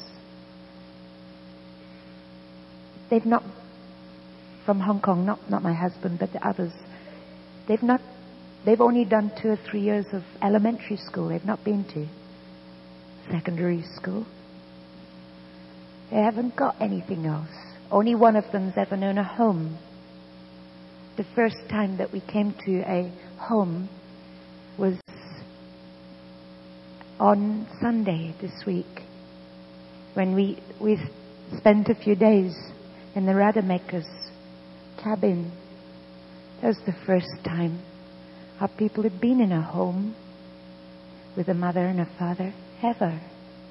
they've not, from Hong Kong, not my husband, but the others, they've only done 2 or 3 years of elementary school. They've not been to secondary school. They haven't got anything else. Only one of them's ever known a home. The first time that we came to a home was on Sunday this week. when we spent a few days in the Rademacher's cabin. That was the first time our people had been in a home with a mother and a father ever.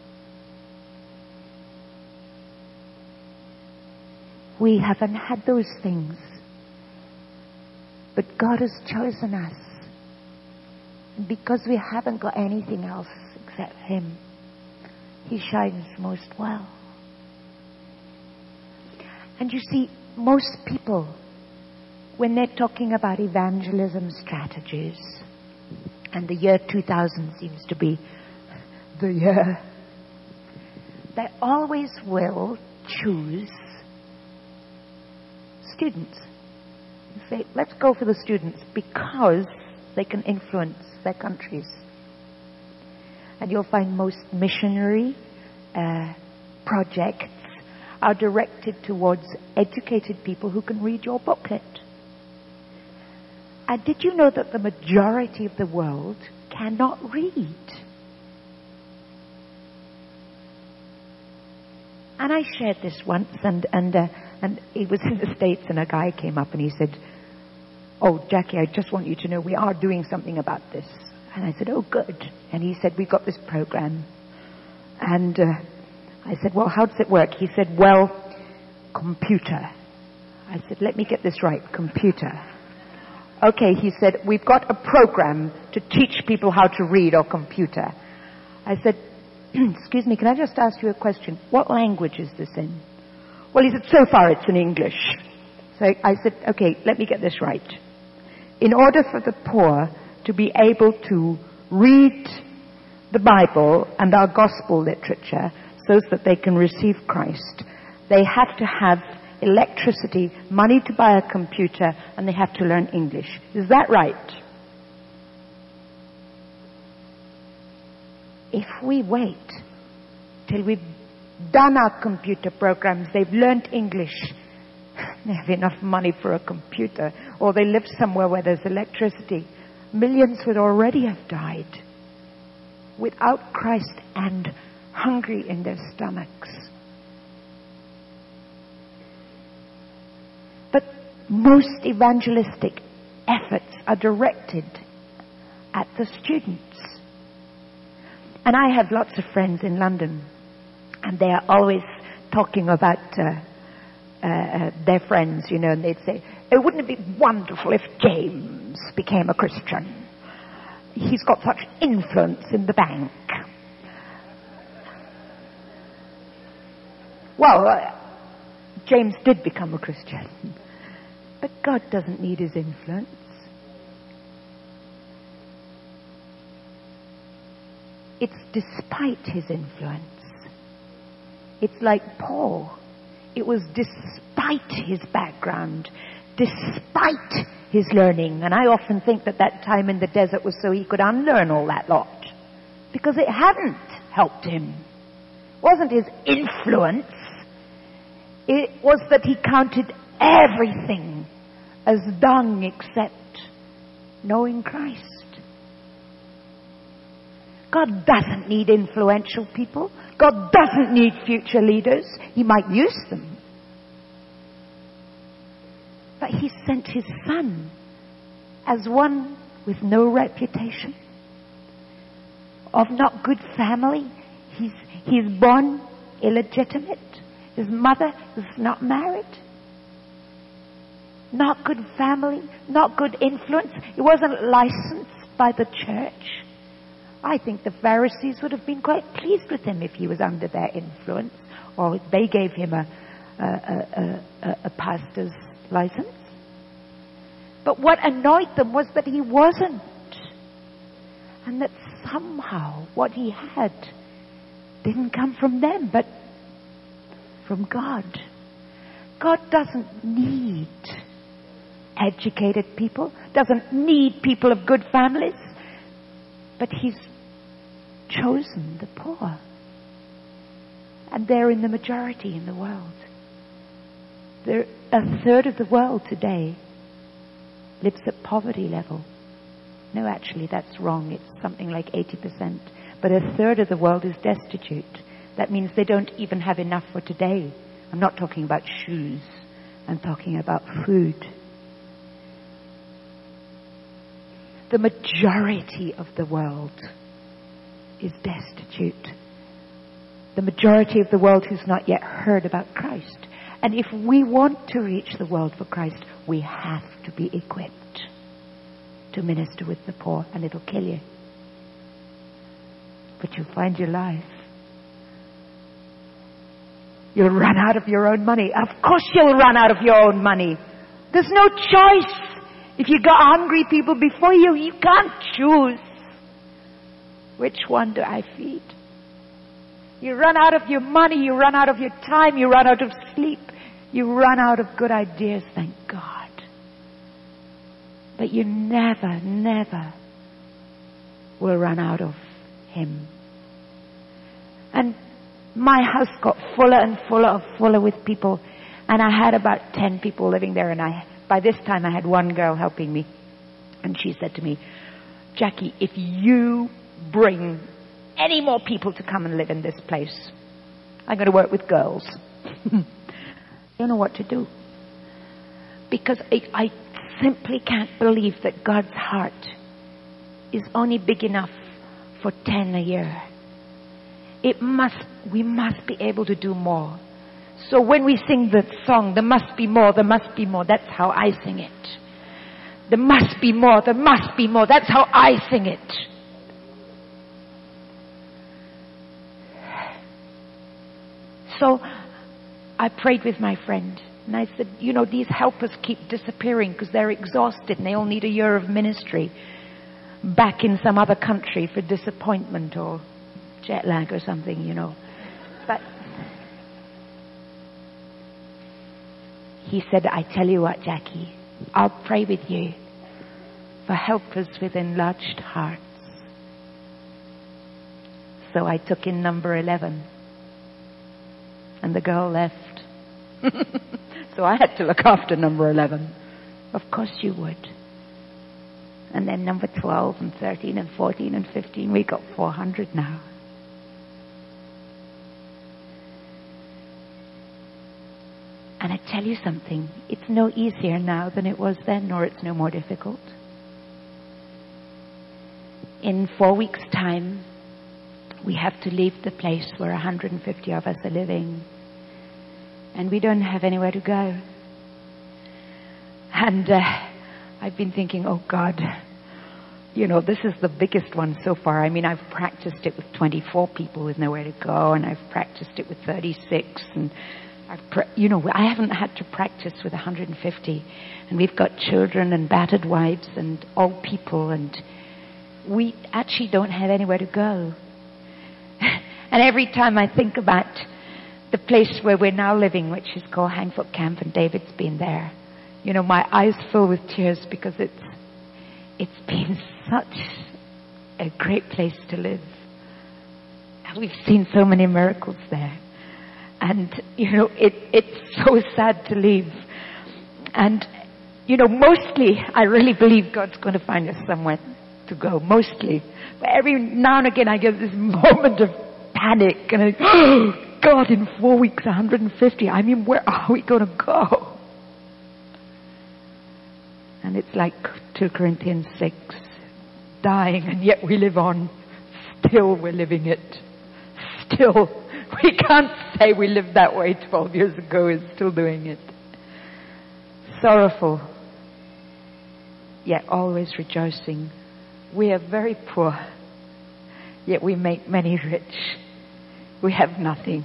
We haven't had those things. But God has chosen us. And because we haven't got anything else except Him, He shines most well. And you see, most people, when they're talking about evangelism strategies, and the year 2000 seems to be the year, they always will choose students. Say, let's go for the students because they can influence their countries. And you'll find most missionary projects are directed towards educated people who can read your booklet. And did you know that the majority of the world cannot read? And I shared this once, and it was in the States, and a guy came up and he said, "Oh, Jackie, I just want you to know we are doing something about this." And I said, "Oh, good." And he said, "We've got this program." And I said, "Well, how does it work?" He said, "Well, computer." I said, "Let me get this right, computer." "Okay," he said, "we've got a program to teach people how to read or computer." I said, "Excuse me, can I just ask you a question? What language is this in?" "Well," he said, "so far it's in English." So I said, "Okay, let me get this right. In order for the poor to be able to read the Bible and our gospel literature so that they can receive Christ, they have to have electricity, money to buy a computer, and they have to learn English. Is that right?" If we wait till we've done our computer programs, they've learned English, they have enough money for a computer, or they live somewhere where there's electricity, millions would already have died without Christ and hungry in their stomachs. But most evangelistic efforts are directed at the students. And I have lots of friends in London, and they are always talking about their friends, you know, and they'd say, "Oh, wouldn't it be wonderful if James became a Christian? He's got such influence in the bank." Well, James did become a Christian, but God doesn't need his influence. It's despite his influence. It's like Paul. It was despite his background, despite his learning. And I often think that time in the desert was so he could unlearn all that lot. Because it hadn't helped him. It wasn't his influence. It was that he counted everything as dung except knowing Christ. God doesn't need influential people. God doesn't need future leaders. He might use them. But he sent his son as one with no reputation, of not good family. He's born illegitimate. His mother is not married. Not good family, not good influence. He wasn't licensed by the church. I think the Pharisees would have been quite pleased with him if he was under their influence, or if they gave him a pastor's license. But what annoyed them was that he wasn't, and that somehow what he had didn't come from them, but from God. God doesn't need educated people, doesn't need people of good families, but he's chosen the poor. And they're in the majority in the world. A third of the world today lives at poverty level. No, actually, that's wrong. It's something like 80%. But a third of the world is destitute. That means they don't even have enough for today. I'm not talking about shoes. I'm talking about food. The majority of the world is destitute. The majority of the world who's not yet heard about Christ. And if we want to reach the world for Christ, we have to be equipped to minister with the poor, and it'll kill you. But you'll find your life. You'll run out of your own money. Of course you'll run out of your own money. There's no choice. If you got hungry people before you, you can't choose. Which one do I feed? You run out of your money, you run out of your time, you run out of sleep, you run out of good ideas, thank God. But you never, never will run out of Him. And my house got fuller and fuller with people. And I had about 10 people living there. And by this time I had one girl helping me. And she said to me, Jackie, if you bring any more people to come and live in this place, I'm going to work with girls. I don't know what to do. Because I simply can't believe that God's heart is only big enough for 10 a year. We must be able to do more. So when we sing the song, there must be more, that's how I sing it. There must be more, that's how I sing it. So I prayed with my friend and I said, these helpers keep disappearing because they're exhausted and they all need a year of ministry back in some other country for disappointment or jet lag or something, But he said, I tell you what, Jackie, I'll pray with you for helpers with enlarged hearts. So I took in number 11. And the girl left. So I had to look after number 11. Of course you would. And then number 12 and 13 and 14 and 15. We got 400 now. And I tell you something, it's no easier now than it was then, nor it's no more difficult. In 4 weeks' time, we have to leave the place where 150 of us are living. And we don't have anywhere to go. And I've been thinking, oh God, this is the biggest one so far. I mean, I've practiced it with 24 people with nowhere to go, and I've practiced it with 36, and I haven't had to practice with 150. And we've got children and battered wives and old people, and we actually don't have anywhere to go. And every time I think about the place where we're now living, which is called Hangfoot Camp, and David's been there, my eyes fill with tears because it's been such a great place to live. And we've seen so many miracles there. And, it's so sad to leave. And, mostly I really believe God's going to find us somewhere to go, mostly. But every now and again I get this moment of panic and oh God, in 4 weeks 150, I mean, where are we going to go? And it's like 2 Corinthians 6, dying and yet we live on. Still we're living it. Still, we can't say we lived that way 12 years ago, we're still doing it. Sorrowful, yet always rejoicing. We are very poor, yet we make many rich. We have nothing,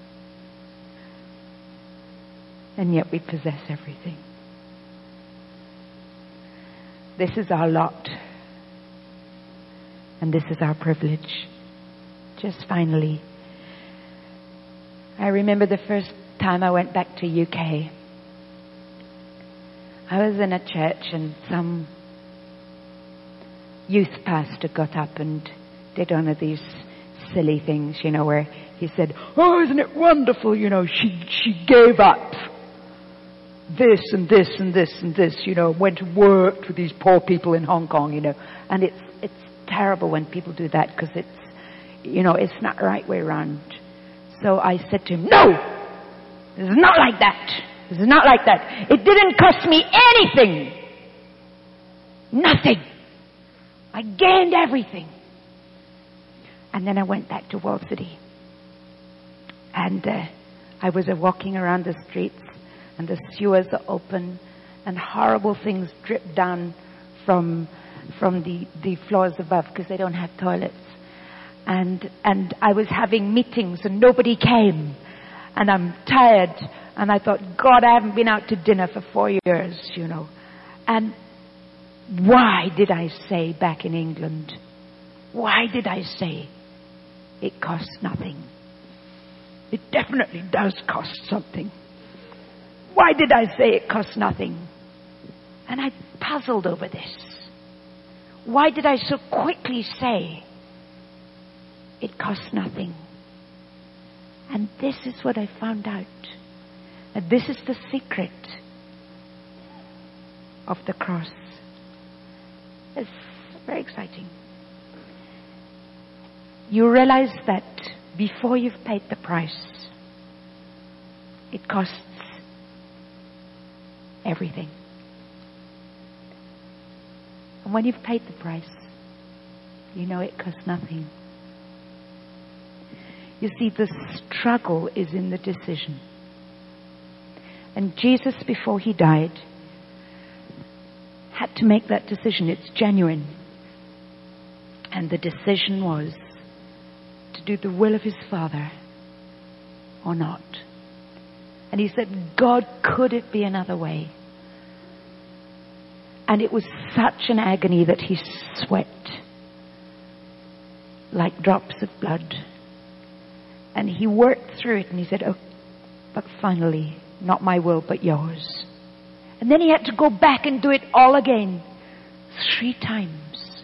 and yet we possess everything. This is our lot, and this is our privilege. Just finally, I remember the first time I went back to UK. I was in a church and some youth pastor got up and did one of these silly things, where he said, oh, isn't it wonderful, she gave up this and this and this and this, went and worked with these poor people in Hong Kong, and it's terrible when people do that because it's not the right way around. So I said to him, no, this is not like that. This is not like that. It didn't cost me anything. Nothing. I gained everything. And then I went back to Wall City. And I was walking around the streets, and the sewers are open, and horrible things drip down from the floors above because they don't have toilets. And I was having meetings and nobody came. And I'm tired. And I thought, God, I haven't been out to dinner for 4 years, you know. And why did I say back in England? Why did I say it costs nothing? It definitely does cost something. Why did I say it costs nothing? And I puzzled over this. Why did I so quickly say it costs nothing? And this is what I found out. And this is the secret of the cross. It's very exciting. You realize that before you've paid the price, it costs everything. And when you've paid the price, you know it costs nothing. You see, the struggle is in the decision. And Jesus, before he died, had to make that decision. It's genuine. And the decision was to do the will of his Father or not. And he said, God, could it be another way? And it was such an agony that he sweat like drops of blood. And he worked through it and he said, oh, but finally, not my will, but yours. And then he had to go back and do it all again 3 times.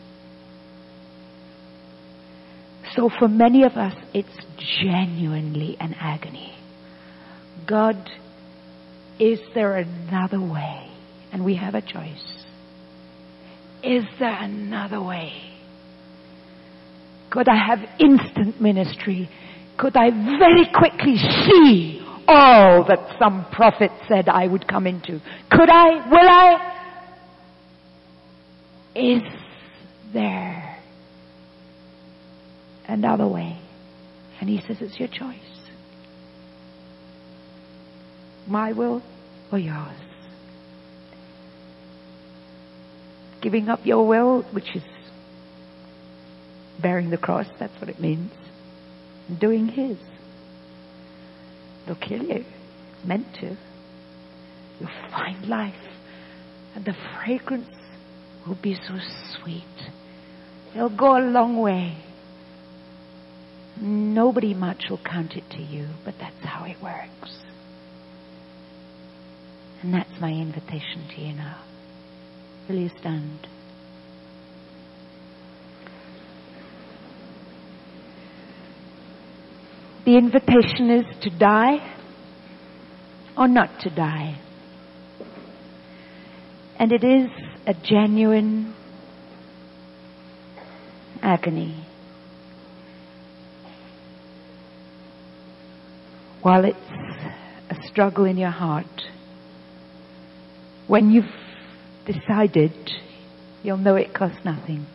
So for many of us, it's genuinely an agony. God, is there another way? And we have a choice. Is there another way? Could I have instant ministry? Could I very quickly see all that some prophet said I would come into? Could I? Will I? Is there another way? And he says, it's your choice. My will or yours? Giving up your will, which is bearing the cross, that's what it means. And doing his. They'll kill you. It's meant to. You'll find life. And the fragrance will be so sweet. It'll go a long way. Nobody much will count it to you, but that's how it works. And that's my invitation to you now. Will you stand? The invitation is to die or not to die. And it is a genuine agony. While it's a struggle in your heart, when you've decided, you'll know it costs nothing.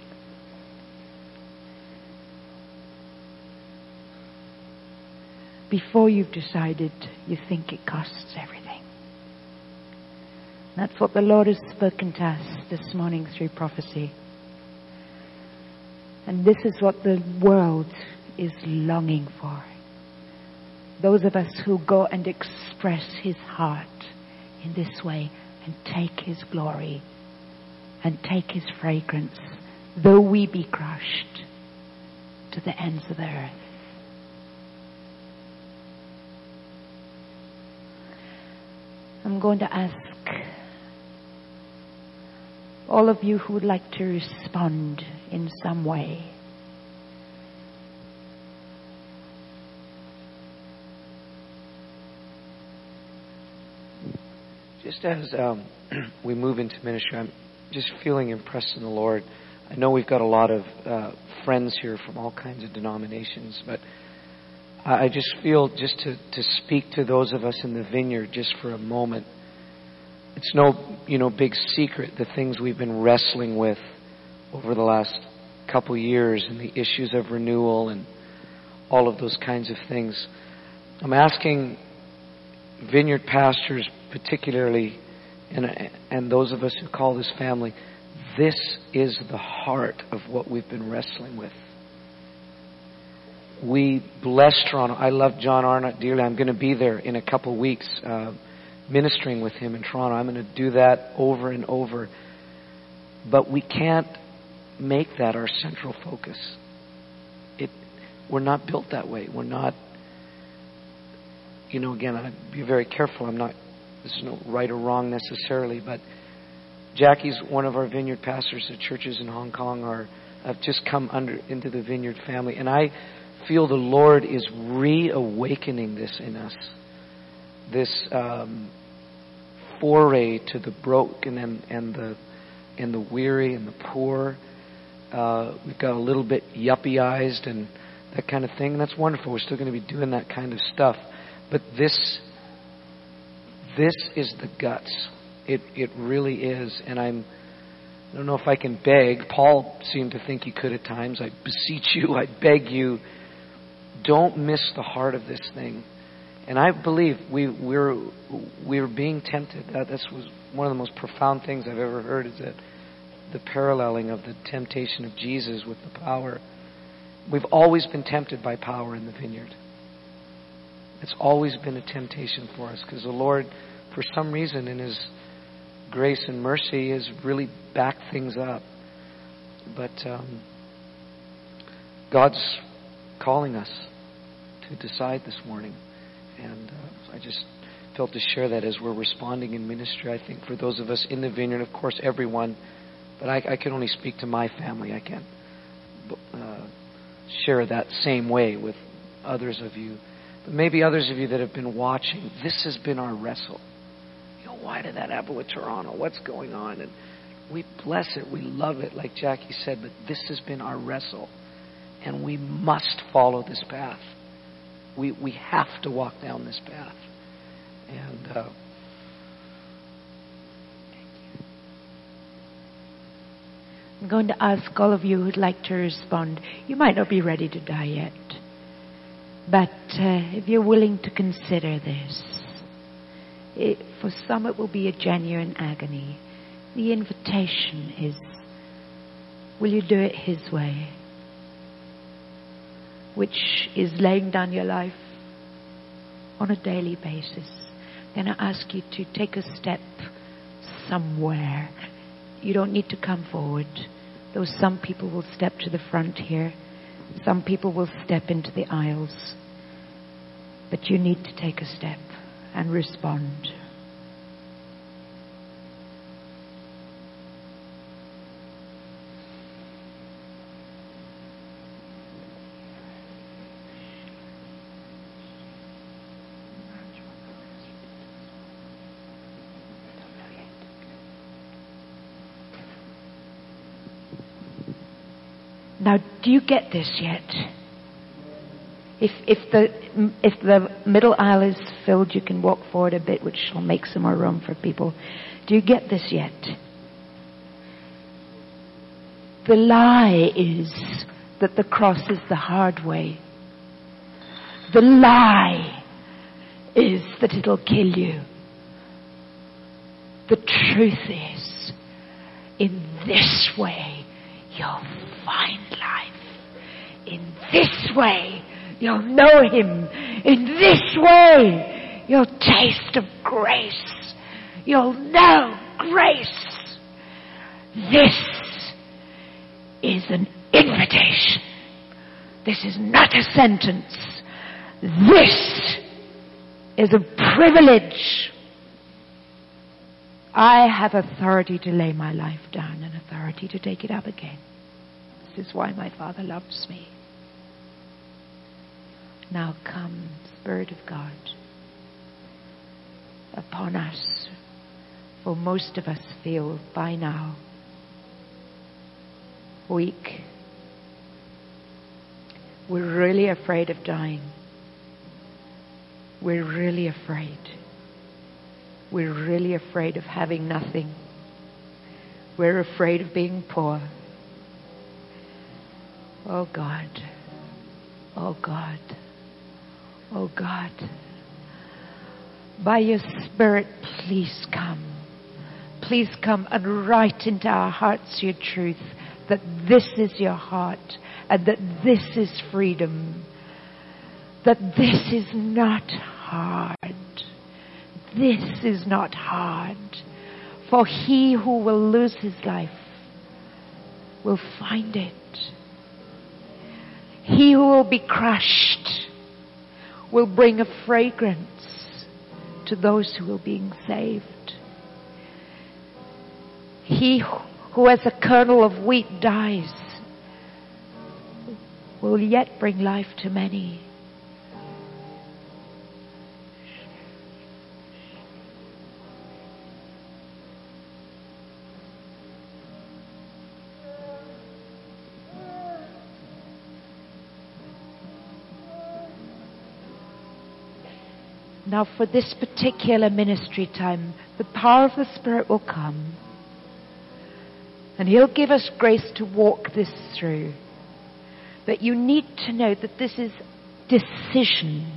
Before you've decided, you think it costs everything. That's what the Lord has spoken to us this morning through prophecy. And this is what the world is longing for. Those of us who go and express his heart in this way and take his glory and take his fragrance, though we be crushed to the ends of the earth. I'm going to ask all of you who would like to respond in some way. Just as we move into ministry, I'm just feeling impressed in the Lord. I know we've got a lot of friends here from all kinds of denominations, but I just feel just to speak to those of us in the vineyard just for a moment. It's no big secret the things we've been wrestling with over the last couple years and the issues of renewal and all of those kinds of things. I'm asking vineyard pastors particularly, and those of us who call this family, this is the heart of what we've been wrestling with. We bless Toronto. I love John Arnott dearly. I'm going to be there in a couple of weeks ministering with him in Toronto. I'm going to do that over and over. But we can't make that our central focus. We're not built that way. We're not, again, I'd be very careful. There's no right or wrong necessarily, but Jackie's one of our vineyard pastors. The churches in Hong Kong have just come into the vineyard family, and I feel the Lord is reawakening this in us. This foray to the broken and the weary and the poor. We've got a little bit yuppie-ized and that kind of thing. And that's wonderful. We're still going to be doing that kind of stuff. But this is the guts. It really is. And I don't know if I can beg. Paul seemed to think he could at times. I beseech you, I beg you, don't miss the heart of this thing. And I believe we're being tempted. That was one of the most profound things I've ever heard, is that the paralleling of the temptation of Jesus with the power. We've always been tempted by power in the vineyard. It's always been a temptation for us because the Lord, for some reason, in His grace and mercy, has really backed things up. But God's calling us to decide this morning. And I just felt to share that as we're responding in ministry. I think for those of us in the vineyard, of course, everyone, but I can only speak to my family. I can't share that same way with others of you. But maybe others of you that have been watching, this has been our wrestle. Why did that happen with Toronto? What's going on? And we bless it. We love it, like Jackie said, but this has been our wrestle. And we must follow this path. We have to walk down this path. And I'm going to ask all of you who'd like to respond. You might not be ready to die yet. But if you're willing to consider this, for some it will be a genuine agony. The invitation is, will you do it His way? Which is laying down your life on a daily basis. Then I ask you to take a step somewhere. You don't need to come forward. Though some people will step to the front here. Some people will step into the aisles. But you need to take a step and respond. Now, do you get this yet? If the middle aisle is filled, you can walk forward a bit, which will make some more room for people. Do you get this yet? The lie is that the cross is the hard way. The lie is that it'll kill you. The truth is, in this way, you'll find life. In this way, you'll know Him. In this way, you'll taste of grace. You'll know grace. This is an invitation. This is not a sentence. This is a privilege. I have authority to lay my life down and authority to take it up again. This is why my Father loves me. Now come, Spirit of God, upon us. For most of us feel by now weak. We're really afraid of dying. we're really afraid. We're really afraid of having nothing. We're afraid of being poor. Oh God. Oh God. Oh God. By your Spirit, please come. Please come and write into our hearts your truth, that this is your heart and that this is freedom. That this is not hard. This is not hard. For he who will lose his life will find it. He who will be crushed will bring a fragrance to those who are being saved. He who as a kernel of wheat dies will yet bring life to many. Now for this particular ministry time, the power of the Spirit will come. And He'll give us grace to walk this through. But you need to know that this is decision.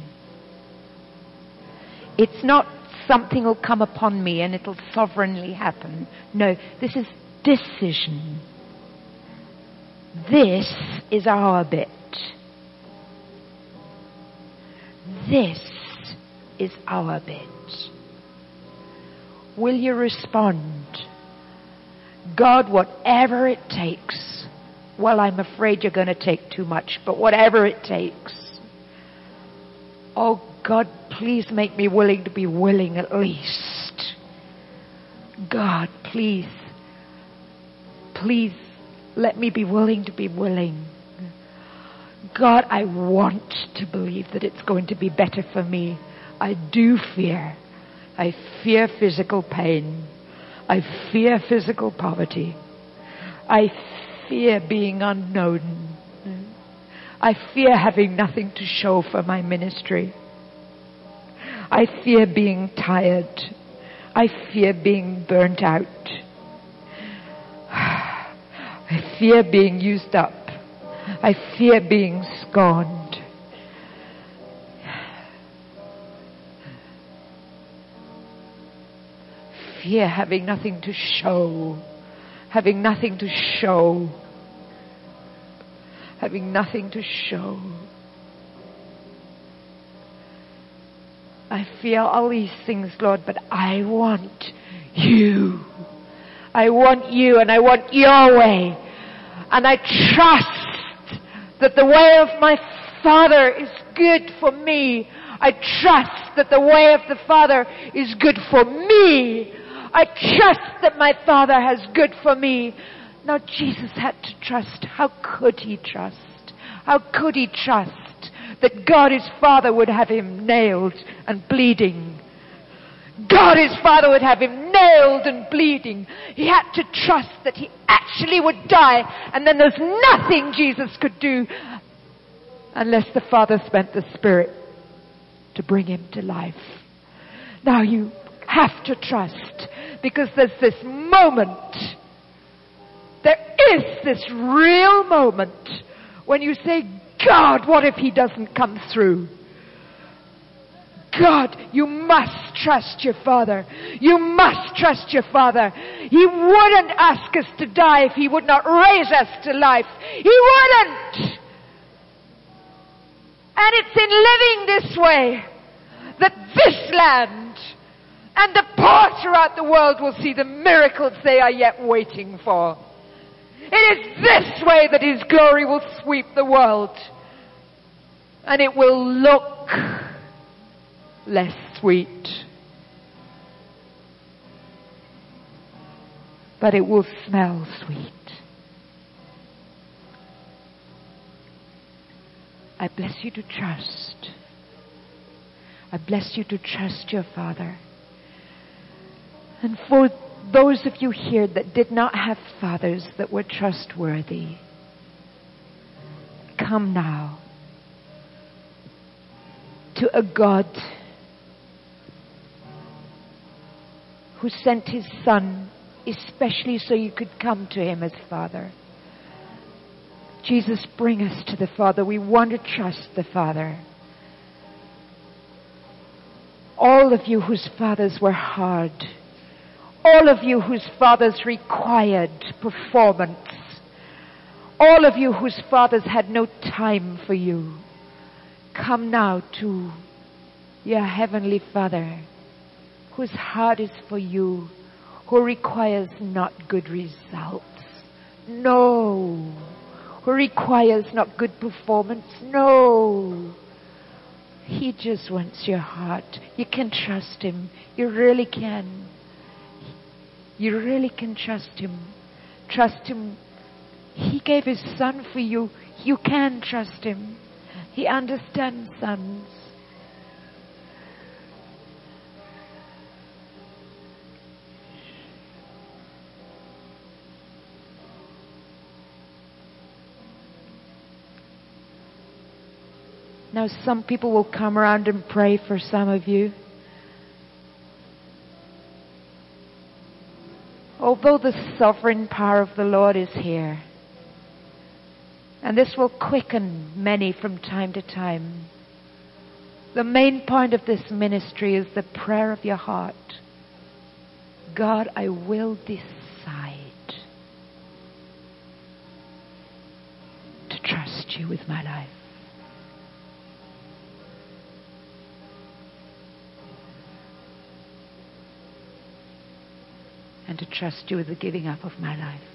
It's not something will come upon me and it'll sovereignly happen. No, this is decision. This is our bit. This is our bit. Will you respond? God, whatever it takes. Well, I'm afraid you're going to take too much, but whatever it takes. Oh God, please make me willing to be willing at least. God, please let me be willing to be willing. God, I want to believe that it's going to be better for me. I do fear. I fear physical pain. I fear physical poverty. I fear being unknown. I fear having nothing to show for my ministry. I fear being tired. I fear being burnt out. I fear being used up. I fear being scorned. Fear having nothing to show. Having nothing to show. Having nothing to show. I fear all these things, Lord, but I want you. I want you and I want your way. And I trust that the way of my Father is good for me. I trust that the way of the Father is good for me. I trust that my Father has good for me. Now Jesus had to trust. How could he trust? How could he trust that God his Father would have him nailed and bleeding? God his Father would have him nailed and bleeding. He had to trust that he actually would die, and then there's nothing Jesus could do unless the Father spent the Spirit to bring him to life. Now you have to trust, because there's this moment. There is this real moment when you say, God, what if he doesn't come through? God, you must trust your Father. You must trust your Father. He wouldn't ask us to die if he would not raise us to life. He wouldn't. And it's in living this way that this land and the poor throughout the world will see the miracles they are yet waiting for. It is this way that his glory will sweep the world. And it will look less sweet. But it will smell sweet. I bless you to trust. I bless you to trust your Father. And for those of you here that did not have fathers that were trustworthy, come now to a God who sent his Son especially so you could come to him as Father. Jesus, bring us to the Father. We want to trust the Father. All of you whose fathers were hard, all of you whose fathers required performance, all of you whose fathers had no time for you, come now to your Heavenly Father, whose heart is for you, who requires not good results. No. Who requires not good performance. No. He just wants your heart. You can trust him. You really can. You really can trust him. Trust him. He gave his Son for you. You can trust him. He understands sons. Now some people will come around and pray for some of you. Although the sovereign power of the Lord is here, and this will quicken many from time to time, the main point of this ministry is the prayer of your heart. God, I will decide to trust you with my life. And to trust you with the giving up of my life.